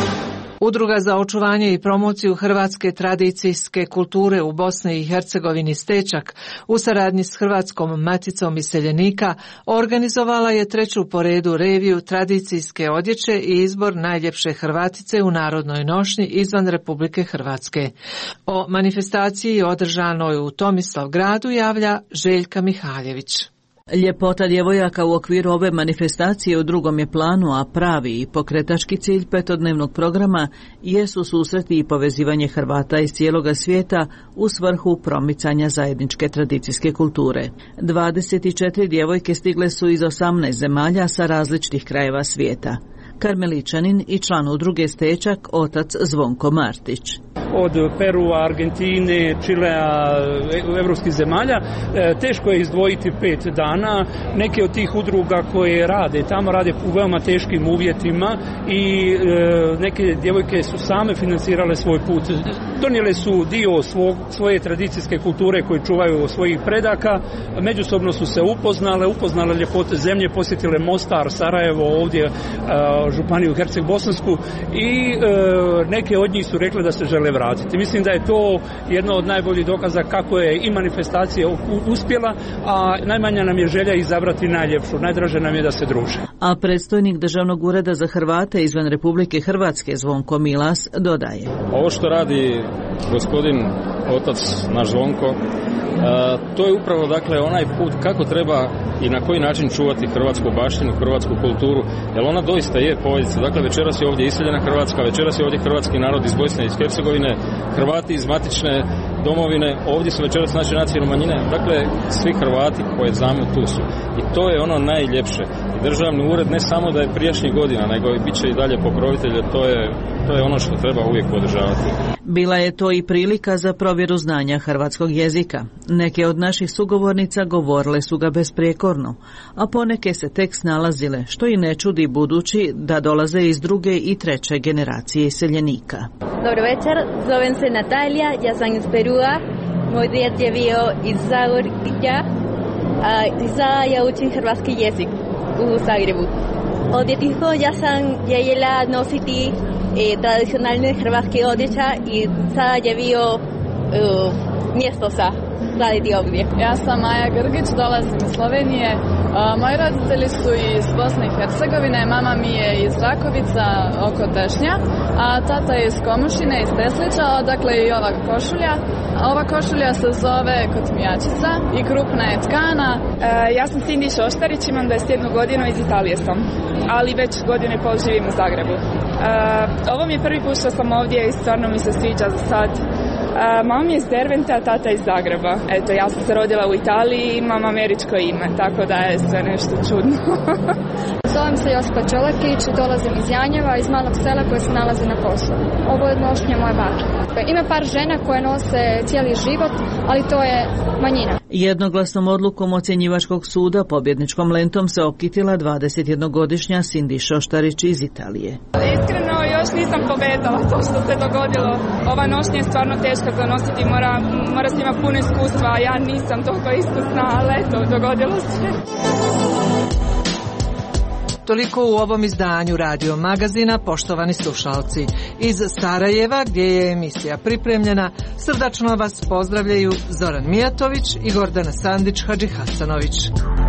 Udruga za očuvanje i promociju hrvatske tradicijske kulture u Bosni i Hercegovini Stečak u saradnji s Hrvatskom maticom iseljenika organizovala je treću po redu reviju tradicijske odjeće i izbor najljepše Hrvatice u narodnoj nošnji izvan Republike Hrvatske. O manifestaciji održanoj u Tomislavgradu javlja Željka Mihaljević. Ljepota djevojaka u okviru ove manifestacije u drugom je planu, a pravi i pokretački cilj petodnevnog programa jesu susreti i povezivanje Hrvata iz cijeloga svijeta u svrhu promicanja zajedničke tradicijske kulture. dvadeset četiri djevojke stigle su iz osamnaest zemalja sa različitih krajeva svijeta. Karmeličanin i član udruge Stečak, otac Zvonko Martić. Od Perua, Argentine, Čilea, evropskih zemalja, teško je izdvojiti pet dana. Neke od tih udruga koje rade, tamo rade u veoma teškim uvjetima i neke djevojke su same financirale svoj put. Donijele su dio svog, svoje tradicijske kulture koje čuvaju od svojih predaka, međusobno su se upoznale, upoznale ljepote zemlje, posjetile Mostar, Sarajevo, ovdje Županiju Herceg-Bosansku i neke od njih su rekle da se žele vratiti. Mislim da je to jedno od najboljih dokaza kako je i manifestacija uspjela, a najmanja nam je želja izabrati najljepšu. Najdraže nam je da se druže. A predstojnik Državnog ureda za Hrvate izvan Republike Hrvatske Zvonko Milas dodaje. Ovo što radi gospodin otac naš Zvonko, to je upravo dakle onaj put kako treba i na koji način čuvati hrvatsku baštinu, hrvatsku kulturu, jer ona doista je poveznica. Dakle, večeras je ovdje iseljena Hrvatska, večeras je ovdje hrvatski narod iz Bosne i Hercegovine, Hrvati iz matične domovine, ovdje su večeras naše nacionalne manjine, dakle, svi Hrvati koje znamo tu su. I to je ono najljepše. I državni ured ne samo da je prijašnjih godina, nego i bit će i dalje pokrovitelje, to je, to je ono što treba uvijek podržavati. Bila je to i prilika za provjeru znanja hrvatskog jezika. Neke od naših sugovornica govorile su ga besprijekorno, a poneke se tek snalazile, što i ne čudi budući da dolaze iz druge i treće generacije iseljenika. Dobro večer, zovem se Natalija, ja sam iz Perua, moj djed je bio iz Zagorja a za ja učim hrvatski jezik u Zagrebu. Od djetinjstva ja sam željela nositi e, tradicionalne hrvatske odjeća i sad je bio uh, mjesto sa raditi ovdje. Ja sam Maja Grgić, dolazim iz Slovenije. Uh, moji roditelji su iz Bosne i Hercegovine, mama mi je iz Rakovica oko Tešnja, a tata je iz Komušine, iz Teslića, odakle i ova košulja. Ova košulja se zove kotmijačica i krupna je tkana. Uh, ja sam Cindy Šoštarić, imam dvadeset jednu godinu, iz Italije sam, ali već godinu i pol živim u Zagrebu. Uh, ovo mi je prvi put što sam ovdje i stvarno mi se sviđa za sad. Uh, mama mi je iz Dervente, a tata iz Zagreba. Eto, ja sam se rodila u Italiji i imam američko ime, tako da je sve nešto čudno. Zovem se Josipa Čolakić, dolazim iz Janjeva, iz malog sela koje se nalazi na Kosovu. Ovo je nošnja moje bake. Ima par žena koje nose cijeli život, ali to je manjina. Jednoglasnom odlukom ocjenjivačkog suda pobjedničkom lentom se okitila dvadesetjednogodišnja Cindy Šoštarić iz Italije. Iskreno, još nisam pobedala to što se dogodilo. Ova nošnja je stvarno teška za nositi, mora, mora se imati puno iskustva, a ja nisam toliko iskusna, ali eto, dogodilo se. Toliko u ovom izdanju Radio Magazina, poštovani slušalci. Iz Sarajeva, gdje je emisija pripremljena, srdačno vas pozdravljaju Zoran Mijatović i Gordana Sandić Hadžihasanović.